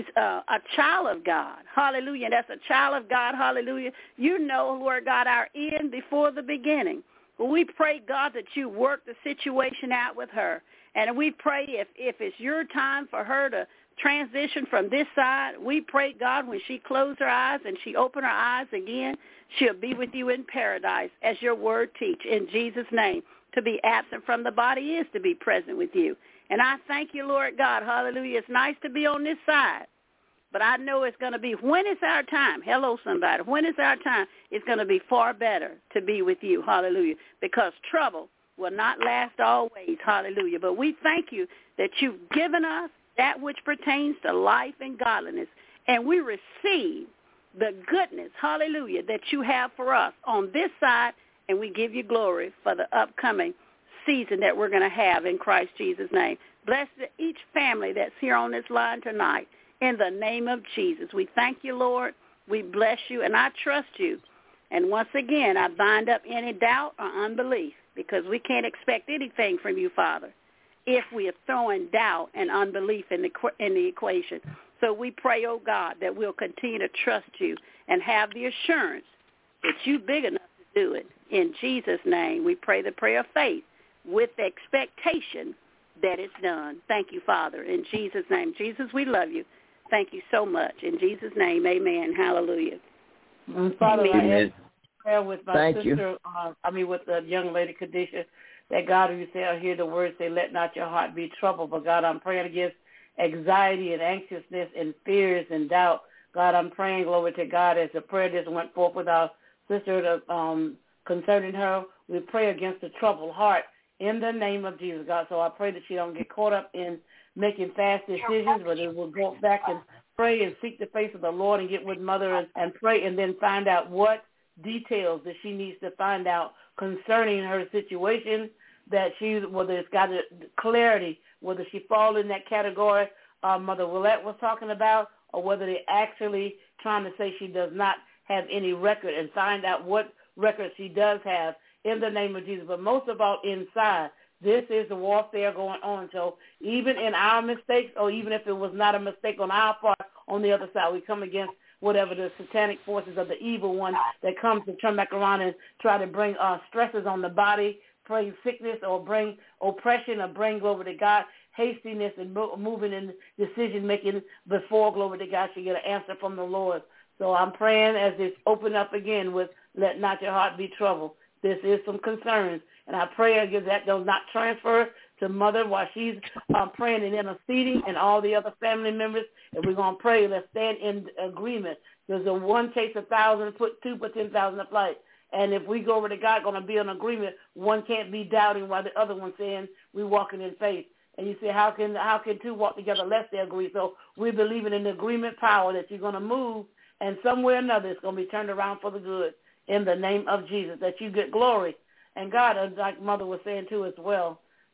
a child of God. Hallelujah. That's a child of God. Hallelujah. You know, Lord God, our end before the beginning. But we pray, God, that you work the situation out with her. And we pray if it's your time for her to transition from this side, we pray, God, when she closed her eyes and she opened her eyes again, she'll be with you in paradise, as your word teach, in Jesus' name. To be absent from the body is to be present with you. And I thank you, Lord God, hallelujah. It's nice to be on this side, but I know it's going to be, when it's our time, hello somebody, when it's our time, it's going to be far better to be with you, hallelujah, because trouble will not last always, hallelujah. But we thank you that you've given us that which pertains to life and godliness, and we receive the goodness, hallelujah, that you have for us on this side, and we give you glory for the upcoming season that we're going to have in Christ Jesus' name. Bless each family that's here on this line tonight in the name of Jesus. We thank you, Lord. We bless you, and I trust you. And once again, I bind up any doubt or unbelief, because we can't expect anything from you, Father, if we are throwing doubt and unbelief in the equation. So we pray, oh God, that we'll continue to trust you and have the assurance that you're big enough to do it. In Jesus' name, we pray the prayer of faith with the expectation that it's done. Thank you, Father, in Jesus' name. Jesus, we love you. Thank you so much. In Jesus' name, amen. Hallelujah. Father, Amen. I prayer with my sister, with the young lady, Kadisha, that God, you say, I hear the words say, let not your heart be troubled. But God, I'm praying against anxiety and anxiousness and fears and doubt. God, I'm praying, glory to God, as the prayer just went forth with our sister concerning her. We pray against the troubled heart in the name of Jesus, God. So I pray that she don't get caught up in making fast decisions, but it will go back and pray and seek the face of the Lord and get with Mother and pray, and then find out what details that she needs to find out concerning her situation, that whether it's got clarity, whether she falls in that category Mother Willette was talking about, or whether they're actually trying to say she does not have any record, and find out what record she does have in the name of Jesus. But most of all, inside, this is the warfare going on. So even in our mistakes, or even if it was not a mistake on our part, on the other side, we come against whatever the satanic forces of the evil one that comes to turn back around and try to bring stresses on the body, bring sickness or bring oppression or bring, glory to God, hastiness and moving in decision-making before, glory to God, she get an answer from the Lord. So I'm praying as this open up again with let not your heart be troubled. This is some concerns. And I pray again that does not transfer to Mother while she's praying and interceding, and all the other family members. And we're going to pray. Let's stand in agreement. There's a one chase 1,000, put 2 for 10,000 a flight. And if we go over to God, going to be in agreement, one can't be doubting while the other one's saying we're walking in faith. And you say, how can two walk together unless they agree? So we're believing in the agreement power that you're going to move, and somewhere or another it's going to be turned around for the good in the name of Jesus, that you get glory. And God, like Mother was saying too as well,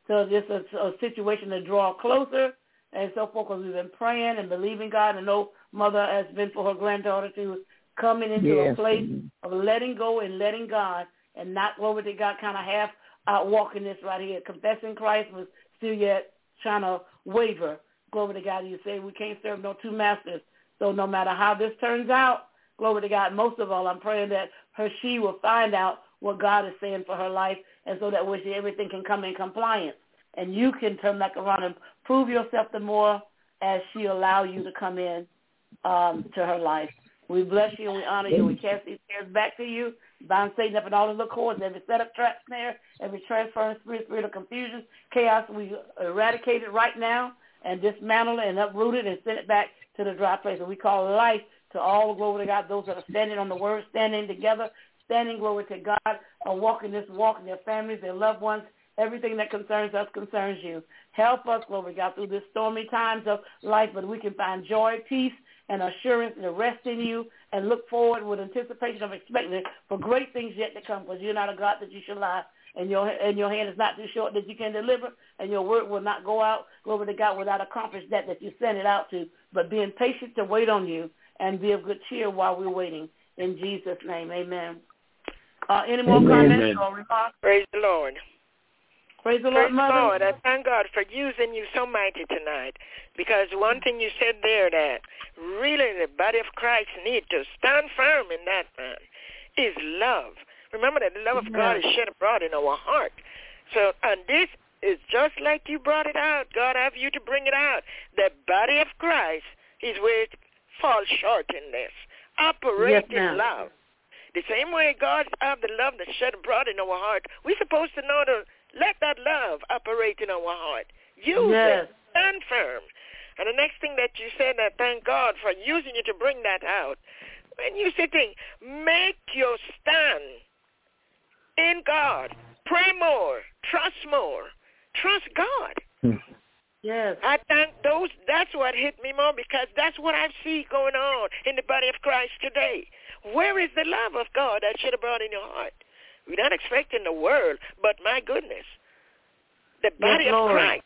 So just a situation to draw closer and so forth, because we've been praying and believing God. And no mother has been for her granddaughter to coming into a place of letting go and letting God, and not over to God kind of half out walking this right here. Confessing Christ was still yet trying to waver. Glory to God. You say we can't serve no two masters. So no matter how this turns out, glory to God, most of all, I'm praying that she will find out what God is saying for her life, and so that everything can come in compliance. And you can turn back around and prove yourself the more as she allow you to come in to her life. We bless you and we honor you. We cast these cares back to you. Bind Satan up in all of the cords, every setup, trap, snare, every transferring spirit of confusion, chaos, we eradicate it right now and dismantle it and uproot it and send it back to the dry place. And we call life to all, glory to God, those that are standing on the word, standing together, standing, glory to God, walking this walk in their families, their loved ones. Everything that concerns us concerns you. Help us, glory to God, through this stormy times of life, but we can find joy, peace, and assurance and rest in you and look forward with anticipation of expecting for great things yet to come, because you're not a God that you should lie, and your hand is not too short that you can deliver, and your word will not go out, glory to God, without accomplishing that you send it out to, but being patient to wait on you and be of good cheer while we're waiting. In Jesus' name, amen. Any more comments or remarks? Praise the Lord. Praise the Lord, Mother. Lord. I thank God for using you so mighty tonight, because one thing you said there that really the body of Christ need to stand firm in that, man, is love. Remember that the love of God is shed abroad in our heart. So, and this is just like you brought it out. God have you to bring it out. The body of Christ is where it falls short in this. Operate in love. The same way God have the love that's shed abroad in our heart, we're supposed to know to let that love operate in our heart. Use it. Stand firm. And the next thing that you said, that thank God for using you to bring that out. When you're sitting, make your stand in God. Pray more. Trust more. Trust God. Yes. I think that's what hit me more, because that's what I see going on in the body of Christ today. Where is the love of God that should have brought in your heart? We're not expecting the world, but my goodness, the body of Christ.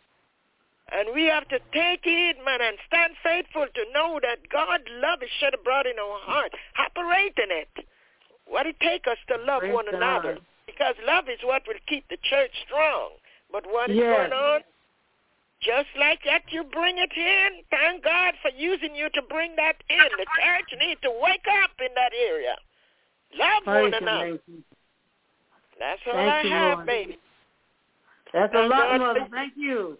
And we have to take it, man, and stand faithful to know that God's love is shed abroad in our heart. Operate in it. What it take us to love one another, because love is what will keep the church strong. But what is going on? Just like that, you bring it in. Thank God for using you to bring that in. The church needs to wake up in that area. Love one another. That's all I have, Lord. baby. That's a lot, Mother. Thank you.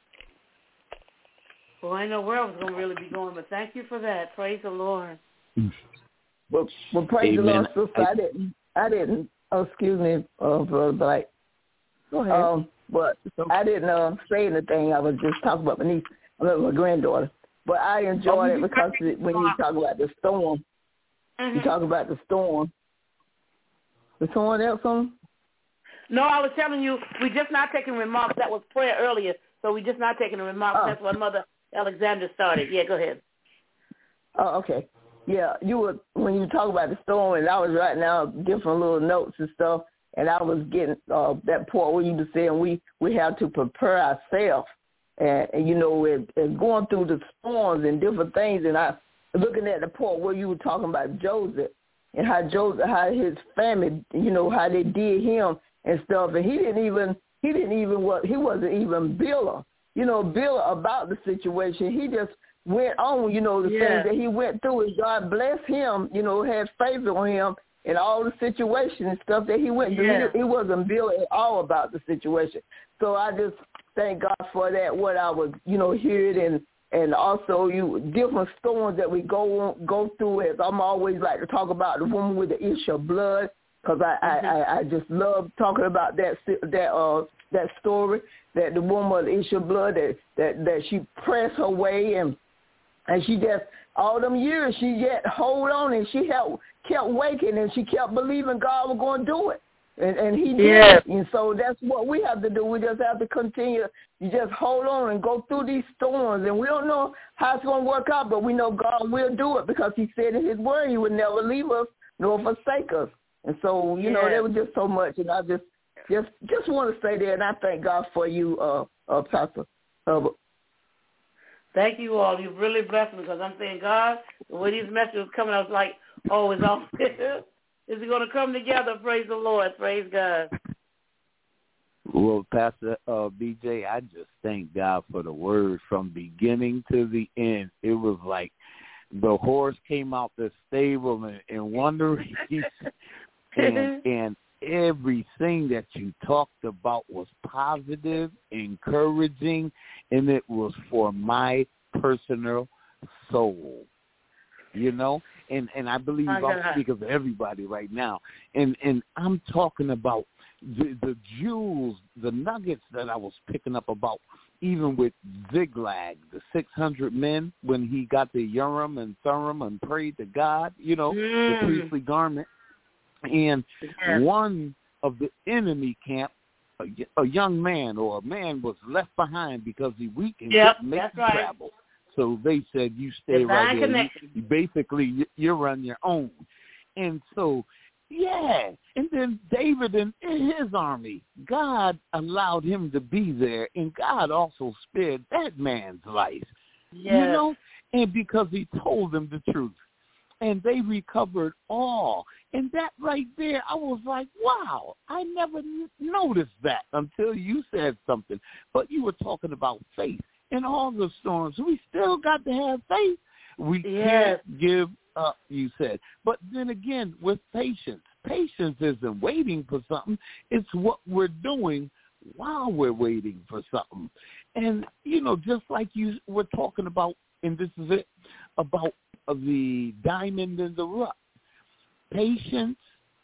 Well, I know where I was going to really be going, but thank you for that. Praise the Lord. Well, praise the Lord, sister. I didn't. Oh, excuse me, Brother Blake. Go ahead. But I didn't say anything. I was just talking about my granddaughter. But I enjoyed it because when you talk about the storm, you talk about the storm. Is someone else on? No, I was telling you, we just not taking remarks. That was prayer earlier, so we just not taking the remarks. That's what Mother Alexander started. Yeah, go ahead. Oh, okay. Yeah, when you talk about the storm, and I was writing out different little notes and stuff, and I was getting that part where you were saying we have to prepare ourselves, and going through the storms and different things, and I looking at the part where you were talking about Joseph and how his family, how they did him and stuff, and he wasn't even bitter about the situation. He just went on, the things that he went through, and God blessed him, had favor on him in all the situations and stuff that he went through. He wasn't bitter at all about the situation. So I just thank God for that, what I was, hearing, and also different storms that we go through. As I'm always like to talk about the woman with the issue of blood, because I just love talking about that story, that the woman with the issue of blood, that she pressed her way, and she just, all them years, she yet hold on, and she kept waking, and she kept believing God was going to do it. And he did. And so that's what we have to do. We just have to continue. You just hold on and go through these storms. And we don't know how it's going to work out, but we know God will do it, because he said in his word he would never leave us nor forsake us. And so, there was just so much. And I just Just want to say that, and I thank God for you, Pastor Hubbard. Thank you all. You've really blessed me because I'm saying, God, the way these messages are coming, I was like, oh, it's all is it going to come together? Praise the Lord. Praise God. Well, Pastor BJ, I just thank God for the word from beginning to the end. It was like the horse came out the stable in one race, and everything that you talked about was positive, encouraging, and it was for my personal soul. You know, and I believe I'll speak of everybody right now. And I'm talking about the jewels, the nuggets that I was picking up about, even with Ziklag, the 600 men, when he got the Urim and Thummim and prayed to God, you know, the priestly garment. And one of the enemy camp, a young man or a man was left behind because he weakened, couldn't make the travel. So they said, you stay right here. You basically, you're on your own. And so, yeah. And then David and his army, God allowed him to be there, and God also spared that man's life. Yes. You know, and because he told them the truth. And they recovered all. And that right there, I was like, wow, I never noticed that until you said something. But you were talking about faith. In all the storms, we still got to have faith. We can't give up, you said. But then again, with patience. Patience isn't waiting for something. It's what we're doing while we're waiting for something. And, you know, just like you were talking about, and this is it, about the diamond in the rough. Patience,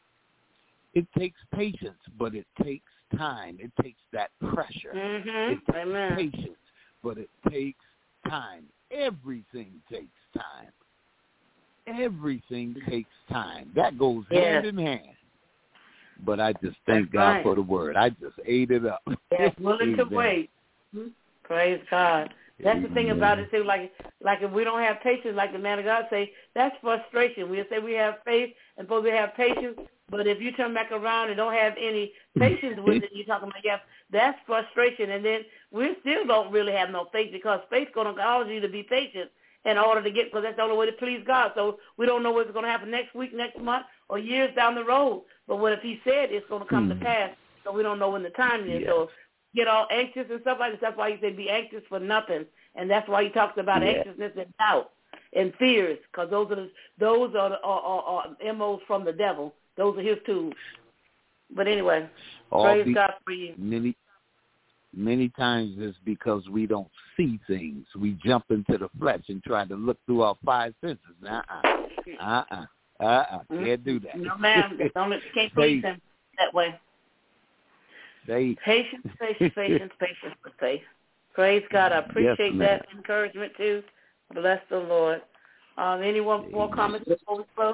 it takes patience, but it takes time. It takes that pressure. It takes patience. But it takes time. Everything takes time. Everything takes time. That goes hand in hand. But I just thank God for the word. I just ate it up. Yes, willing to wait. Praise God. That's the thing about it, too. Like if we don't have patience, like the man of God say, that's frustration. We'll say we have faith and supposed to have patience, but if you turn back around and don't have any patience with it, you're talking about, that's frustration. And then we still don't really have no faith because faith's going to cause you to be patient in order to get, because that's the only way to please God. So we don't know what's going to happen next week, next month, or years down the road. But what if he said it's going to come to pass, so we don't know when the time is. So get all anxious and stuff like this. That's why he said be anxious for nothing. And that's why he talks about anxiousness and doubt and fears, because those are MOs from the devil. Those are his tools. But anyway, praise God for you. Many times it's because we don't see things. We jump into the flesh and try to look through our five senses. Can't do that. No, ma'am. Can't please him that way. Patience with faith. Praise God. I appreciate that encouragement, too. Bless the Lord. Anyone more comments before we close?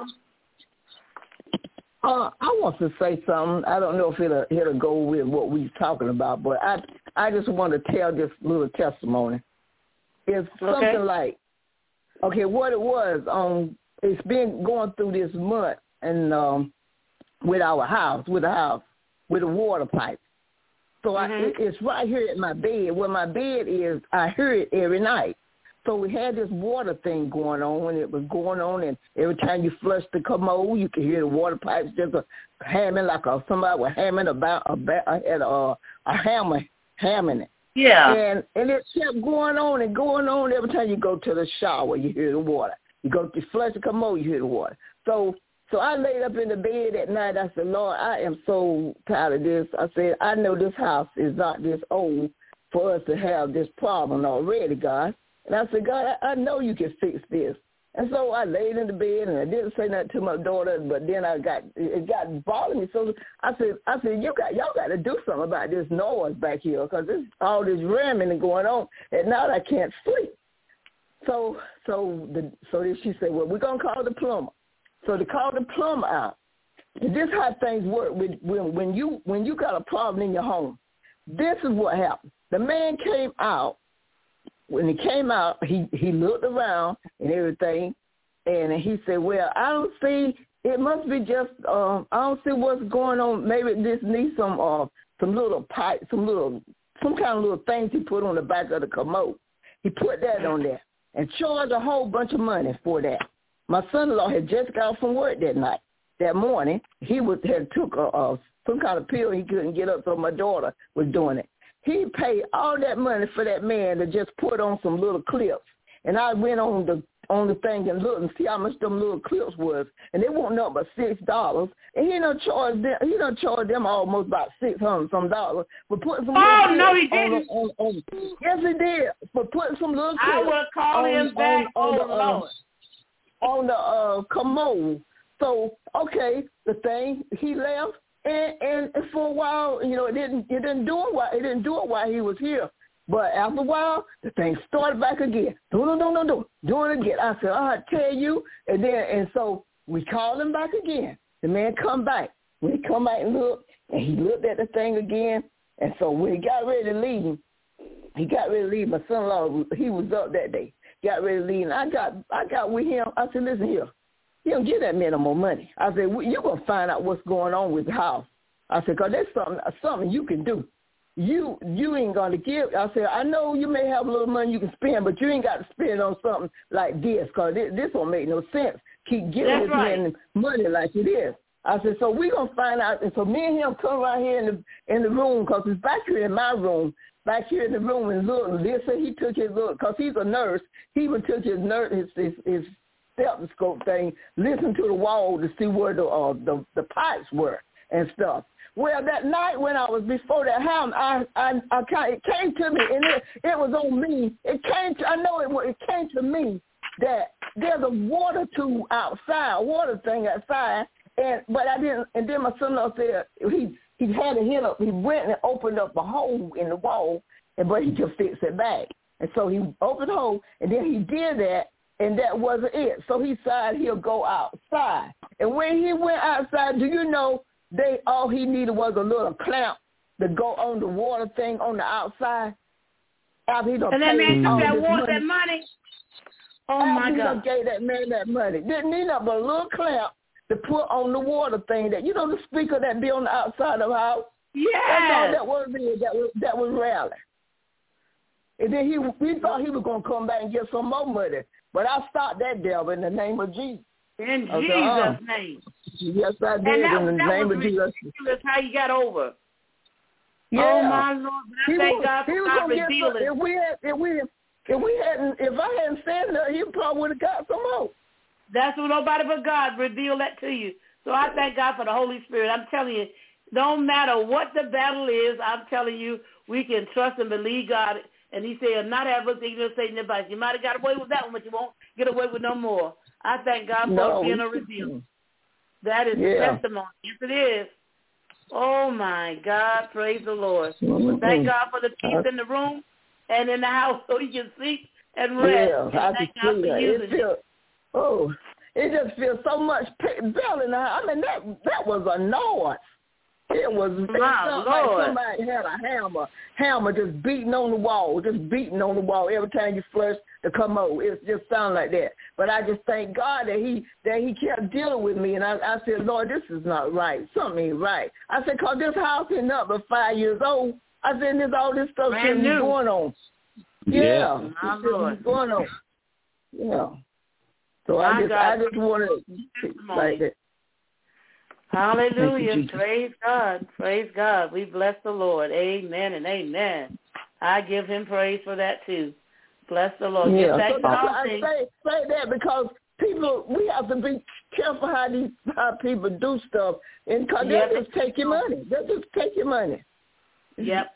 I want to say something. I don't know if it'll go with what we're talking about, but I just want to tell this little testimony. It's something like, what it was, it's been going through this month and with our house, with the water pipe. So it's right here at my bed. Where my bed is, I hear it every night. So we had this water thing going on, and it was going on, and every time you flush the commode, you could hear the water pipes just hammering like somebody was hammering a hammer hammering it. Yeah. And it kept going on and going on. Every time you go to the shower, you hear the water. You go to flush the commode, you hear the water. So I laid up in the bed at night. I said, Lord, I am so tired of this. I said, I know this house is not this old for us to have this problem already, God. And I said, God, I know you can fix this. And so I laid in the bed, and I didn't say nothing to my daughter, but then it got bothering me. So I said, y'all got to do something about this noise back here, because there's all this ramming going on, and now I can't sleep. So then she said, well, we're going to call the plumber. So they called the plumber out. And this is how things work when you got a problem in your home. This is what happened. The man came out. When he came out, he looked around and everything, and he said, well, I don't see it must be just, I don't see what's going on. Maybe this needs some little pipe, some kind of little things he put on the back of the commode. He put that on there and charged a whole bunch of money for that. My son-in-law had just got off from work that morning. He had took some kind of pill he couldn't get up, so my daughter was doing it. He paid all that money for that man to just put on some little clips. And I went on the thing and looked and see how much them little clips was, and they want nothing but $6. And he done charged them almost about $600 some dollars for putting some. Oh no, he didn't. Yes, he did, for putting some little clips. I would call him back. Lord. On the commode. So okay, the thing he left, and for a while, it didn't do it while he was here. But after a while, the thing started back again. Doing it again. I said, I tell you, and so we called him back again. The man come back. When he come back and looked, and he looked at the thing again, and so when he got ready to leave, my son-in-law, he was up that day. Got ready to leave, and I got with him. I said, listen here, you don't give that man no more money. I said, you're going to find out what's going on with the house. I said, because there's something you can do. You ain't going to give. I said, I know you may have a little money you can spend, but you ain't got to spend on something like this, because this don't make no sense. Keep giving this man money like it is. I said, so we're going to find out. And so me and him come right here in the room, because it's back here in my room, back here in the room, and look, and listen, he took his look, because he's a nurse. He even took his stethoscope thing, listened to the wall to see where the pipes were and stuff. Well, that night when I was before that house, it came to me, and it was on me. It came to me that there's a water tube outside, a water thing outside, but I didn't. And then my son-in-law said he had a hit up. He went and opened up a hole in the wall, but he just fixed it back. And so he opened the hole, and then he did that, and that wasn't it. So he decided he'll go outside. And when he went outside, do you know, all he needed was a little clamp to go on the water thing on the outside. After he and that man took that money. Oh, my God. He gave that man that money. Didn't need but a little clamp to put on the water thing, that, the speaker that be on the outside of the house. Yeah. That's all that was there. That was rally. And then we thought he was going to come back and get some more money. But I stopped that devil in the name of Jesus. In Jesus' name. Yes, I did, in the name of Jesus. That's how you got over. Yeah. Oh, my Lord. I thank God for God revealing. If I hadn't said that, he probably would have got some more. That's what nobody but God revealed that to you. So I thank God for the Holy Spirit. I'm telling you, no matter what the battle is, I'm telling you, we can trust and believe God. And he said, not have us ignorant Satan advice. You might have got away with that one, but you won't get away with no more. I thank God for being a revealer. That is testimony. Yes, it is. Oh, my God. Praise the Lord. Well, thank God for the peace in the room and in the house so you can sleep and rest. Yeah, and thank God for using it. It just feels so much better now. I mean, that was a noise. It felt like somebody had a hammer just beating on the wall every time you flush the commode. It just sounded like that. But I just thank God that he kept dealing with me, and I said, Lord, this is not right. Something ain't right. I said, because this house is not but 5 years old. I said, there's all this stuff shouldn't be going on. Yeah, this shouldn't be going on. Yeah. So I just want to like that. Hallelujah. Praise God. Praise God. We bless the Lord. Amen and amen. I give him praise for that too. Bless the Lord. Yeah. I say that because we have to be careful how people do stuff, and because they just take your money. They just take your money. Yep.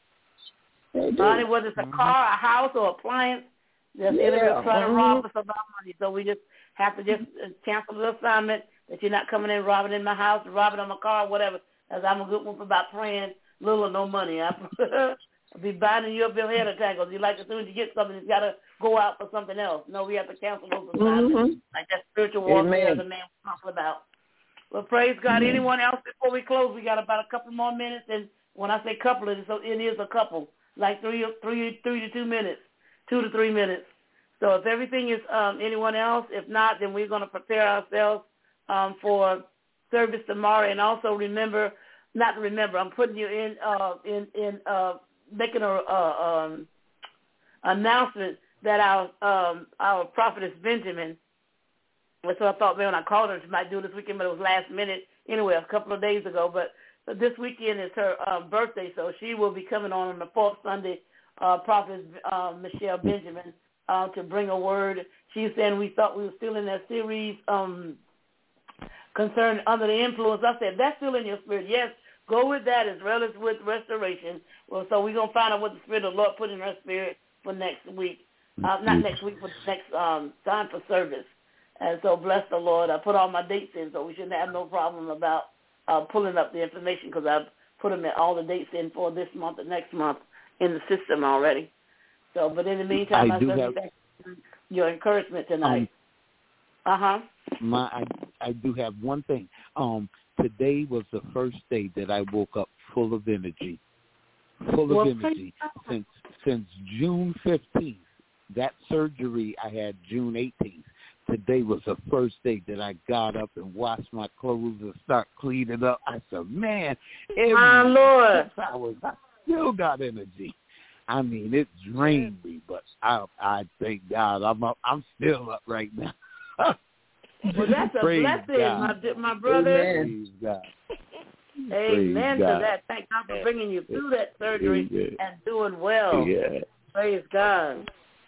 Money, whether it's a car, a house, or appliance, the enemy will try to rob us of our money. So we just have to cancel the assignment that you're not coming in robbing in my house, robbing on my car, whatever. As I'm a good one for about praying little or no money. I'll be binding you up your head attack, because you like as soon as you get something, it's got to go out for something else. No, we have to cancel those assignments. Like that spiritual warfare the man was talking about. Well, praise God. Anyone else before we close? We got about a couple more minutes, and when I say couple, it is a couple, like 3 to 2 minutes, 2 to 3 minutes. So if everything is anyone else, if not, then we're going to prepare ourselves for service tomorrow. And also I'm putting you in making a announcement that our prophetess Benjamin. So I thought, man, when I called her, she might do it this weekend, but it was last minute anyway, a couple of days ago. But this weekend is her birthday, so she will be coming on the fourth Sunday, prophetess Michelle Benjamin, to bring a word. She's saying we thought we were still in that series concerned under the influence. I said, that's still in your spirit. Yes, go with that as well as with restoration. Well, so we're going to find out what the Spirit of the Lord put in her spirit for next week. Not next week, but next time for service. And so bless the Lord. I put all my dates in, so we shouldn't have no problem about pulling up the information because I've put all the dates in for this month and next month in the system already. So, but in the meantime, I certainly thank you for your encouragement tonight. I do have one thing. Today was the first day that I woke up full of energy. Since June 15th. That surgery I had June 18th. Today was the first day that I got up and washed my clothes and start cleaning up. I said, man, my Lord, 6 hours, I still got energy. I mean, it drained me, but I thank God I'm still up right now. Well, that's a blessing, my brother. Praise God. Amen to that. Thank God for bringing you through that surgery and doing well. Yeah. Praise God.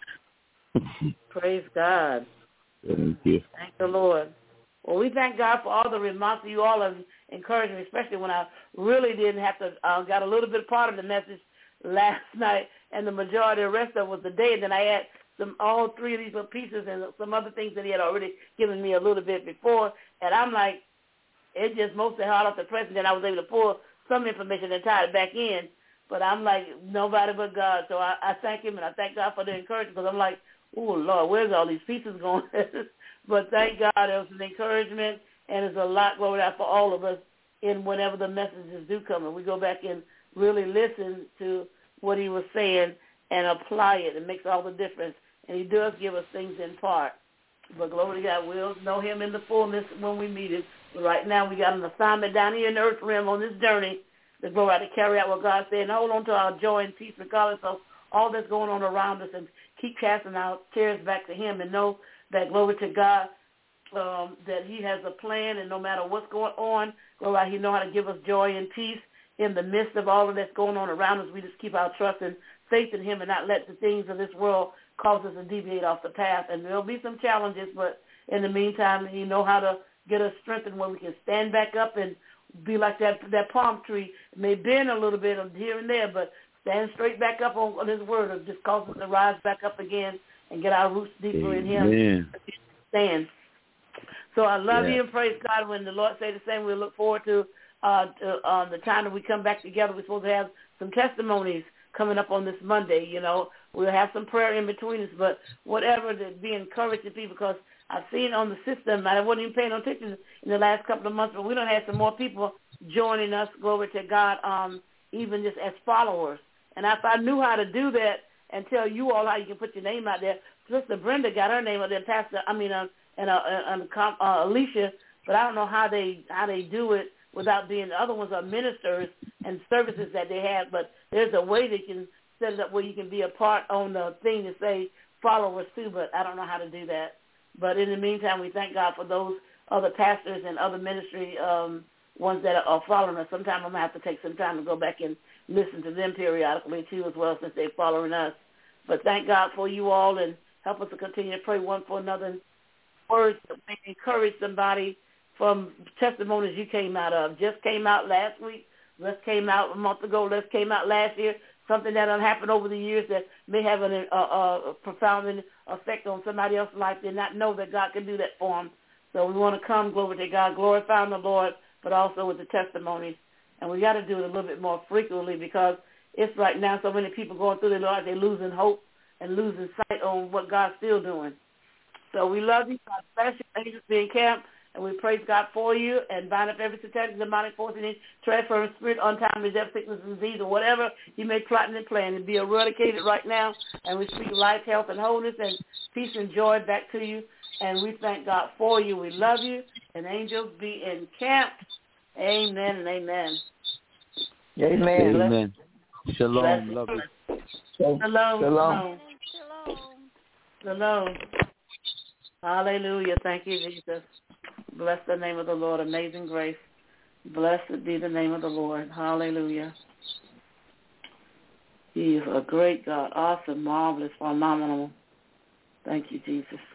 Praise God. Thank you. Thank the Lord. Well, we thank God for all the remarks you all have encouraged me, especially when I really didn't have to, got a little bit part of the message last night, and the majority of the rest of it was the day. And then I had all three of these little pieces and some other things that he had already given me a little bit before. And I'm like, it just mostly hot off the press, and then I was able to pull some information and tie it back in. But I'm like, nobody but God. So I thank him, and I thank God for the encouragement, because I'm like, oh, Lord, where's all these pieces going? But thank God it was an encouragement, and it's a lot going out for all of us in whenever the messages do come. And we go back and really listen to what he was saying and apply it. It makes all the difference. And he does give us things in part. But glory to God, we'll know him in the fullness when we meet him. But right now we got an assignment down here in the earth realm on this journey to go out to carry out what God said and hold on to our joy and peace regardless of all that's going on around us, and keep casting our cares back to him, and know that, glory to God, that he has a plan, and no matter what's going on, glory, he knows how to give us joy and peace in the midst of all of that's going on around us. We just keep our trust and faith in him and not let the things of this world cause us to deviate off the path. And there'll be some challenges, but in the meantime, he knows how to get us strengthened where we can stand back up and be like that palm tree. It may bend a little bit here and there, but stand straight back up on his word. It just cause us to rise back up again and get our roots deeper in him. Stand. So I love you and praise God. When the Lord say the same, we look forward to the time that we come back together. We're supposed to have some testimonies coming up on this Monday. You know, we'll have some prayer in between us, but whatever, to be encouraged to people, because I've seen on the system, I wasn't even paying attention in the last couple of months, but we don't have some more people joining us, glory to God, even just as followers. And if I knew how to do that and tell you all how you can put your name out there, Sister Brenda got her name out there, Alicia, but I don't know how they do it without being, the other ones are ministers and services that they have, but there's a way they can set it up where you can be a part on the thing to say followers too, but I don't know how to do that. But in the meantime, we thank God for those other pastors and other ministry ones that are following us. Sometimes I'm going to have to take some time to go back and listen to them periodically too as well, since they're following us. But thank God for you all, and help us to continue to pray one for another. Words that may encourage somebody from testimonies you came out of. Just came out last week. Just came out a month ago. Just came out last year. Something that happened over the years that may have a profound effect on somebody else's life. They not know that God can do that for them. So we want to come, glory to God, glorifying the Lord, but also with the testimonies. And we got to do it a little bit more frequently, because it's right now so many people going through their lives, they're losing hope and losing sight on what God's still doing. So we love you. God bless you. Angels be encamped And we praise God for you and bind up every satanic demonic force and any transfer of spirit, untimely death, sickness, and disease, or whatever you may plot and plan and be eradicated right now. And we speak life, health, and wholeness and peace and joy back to you. And we thank God for you. We love you. And angels be encamped. Amen and amen. Amen. Amen. Shalom. Love you. Shalom. Shalom. Hallelujah. Thank you, Jesus. Bless the name of the Lord. Amazing grace. Blessed be the name of the Lord. Hallelujah. He is a great God. Awesome, marvelous, phenomenal. Thank you, Jesus.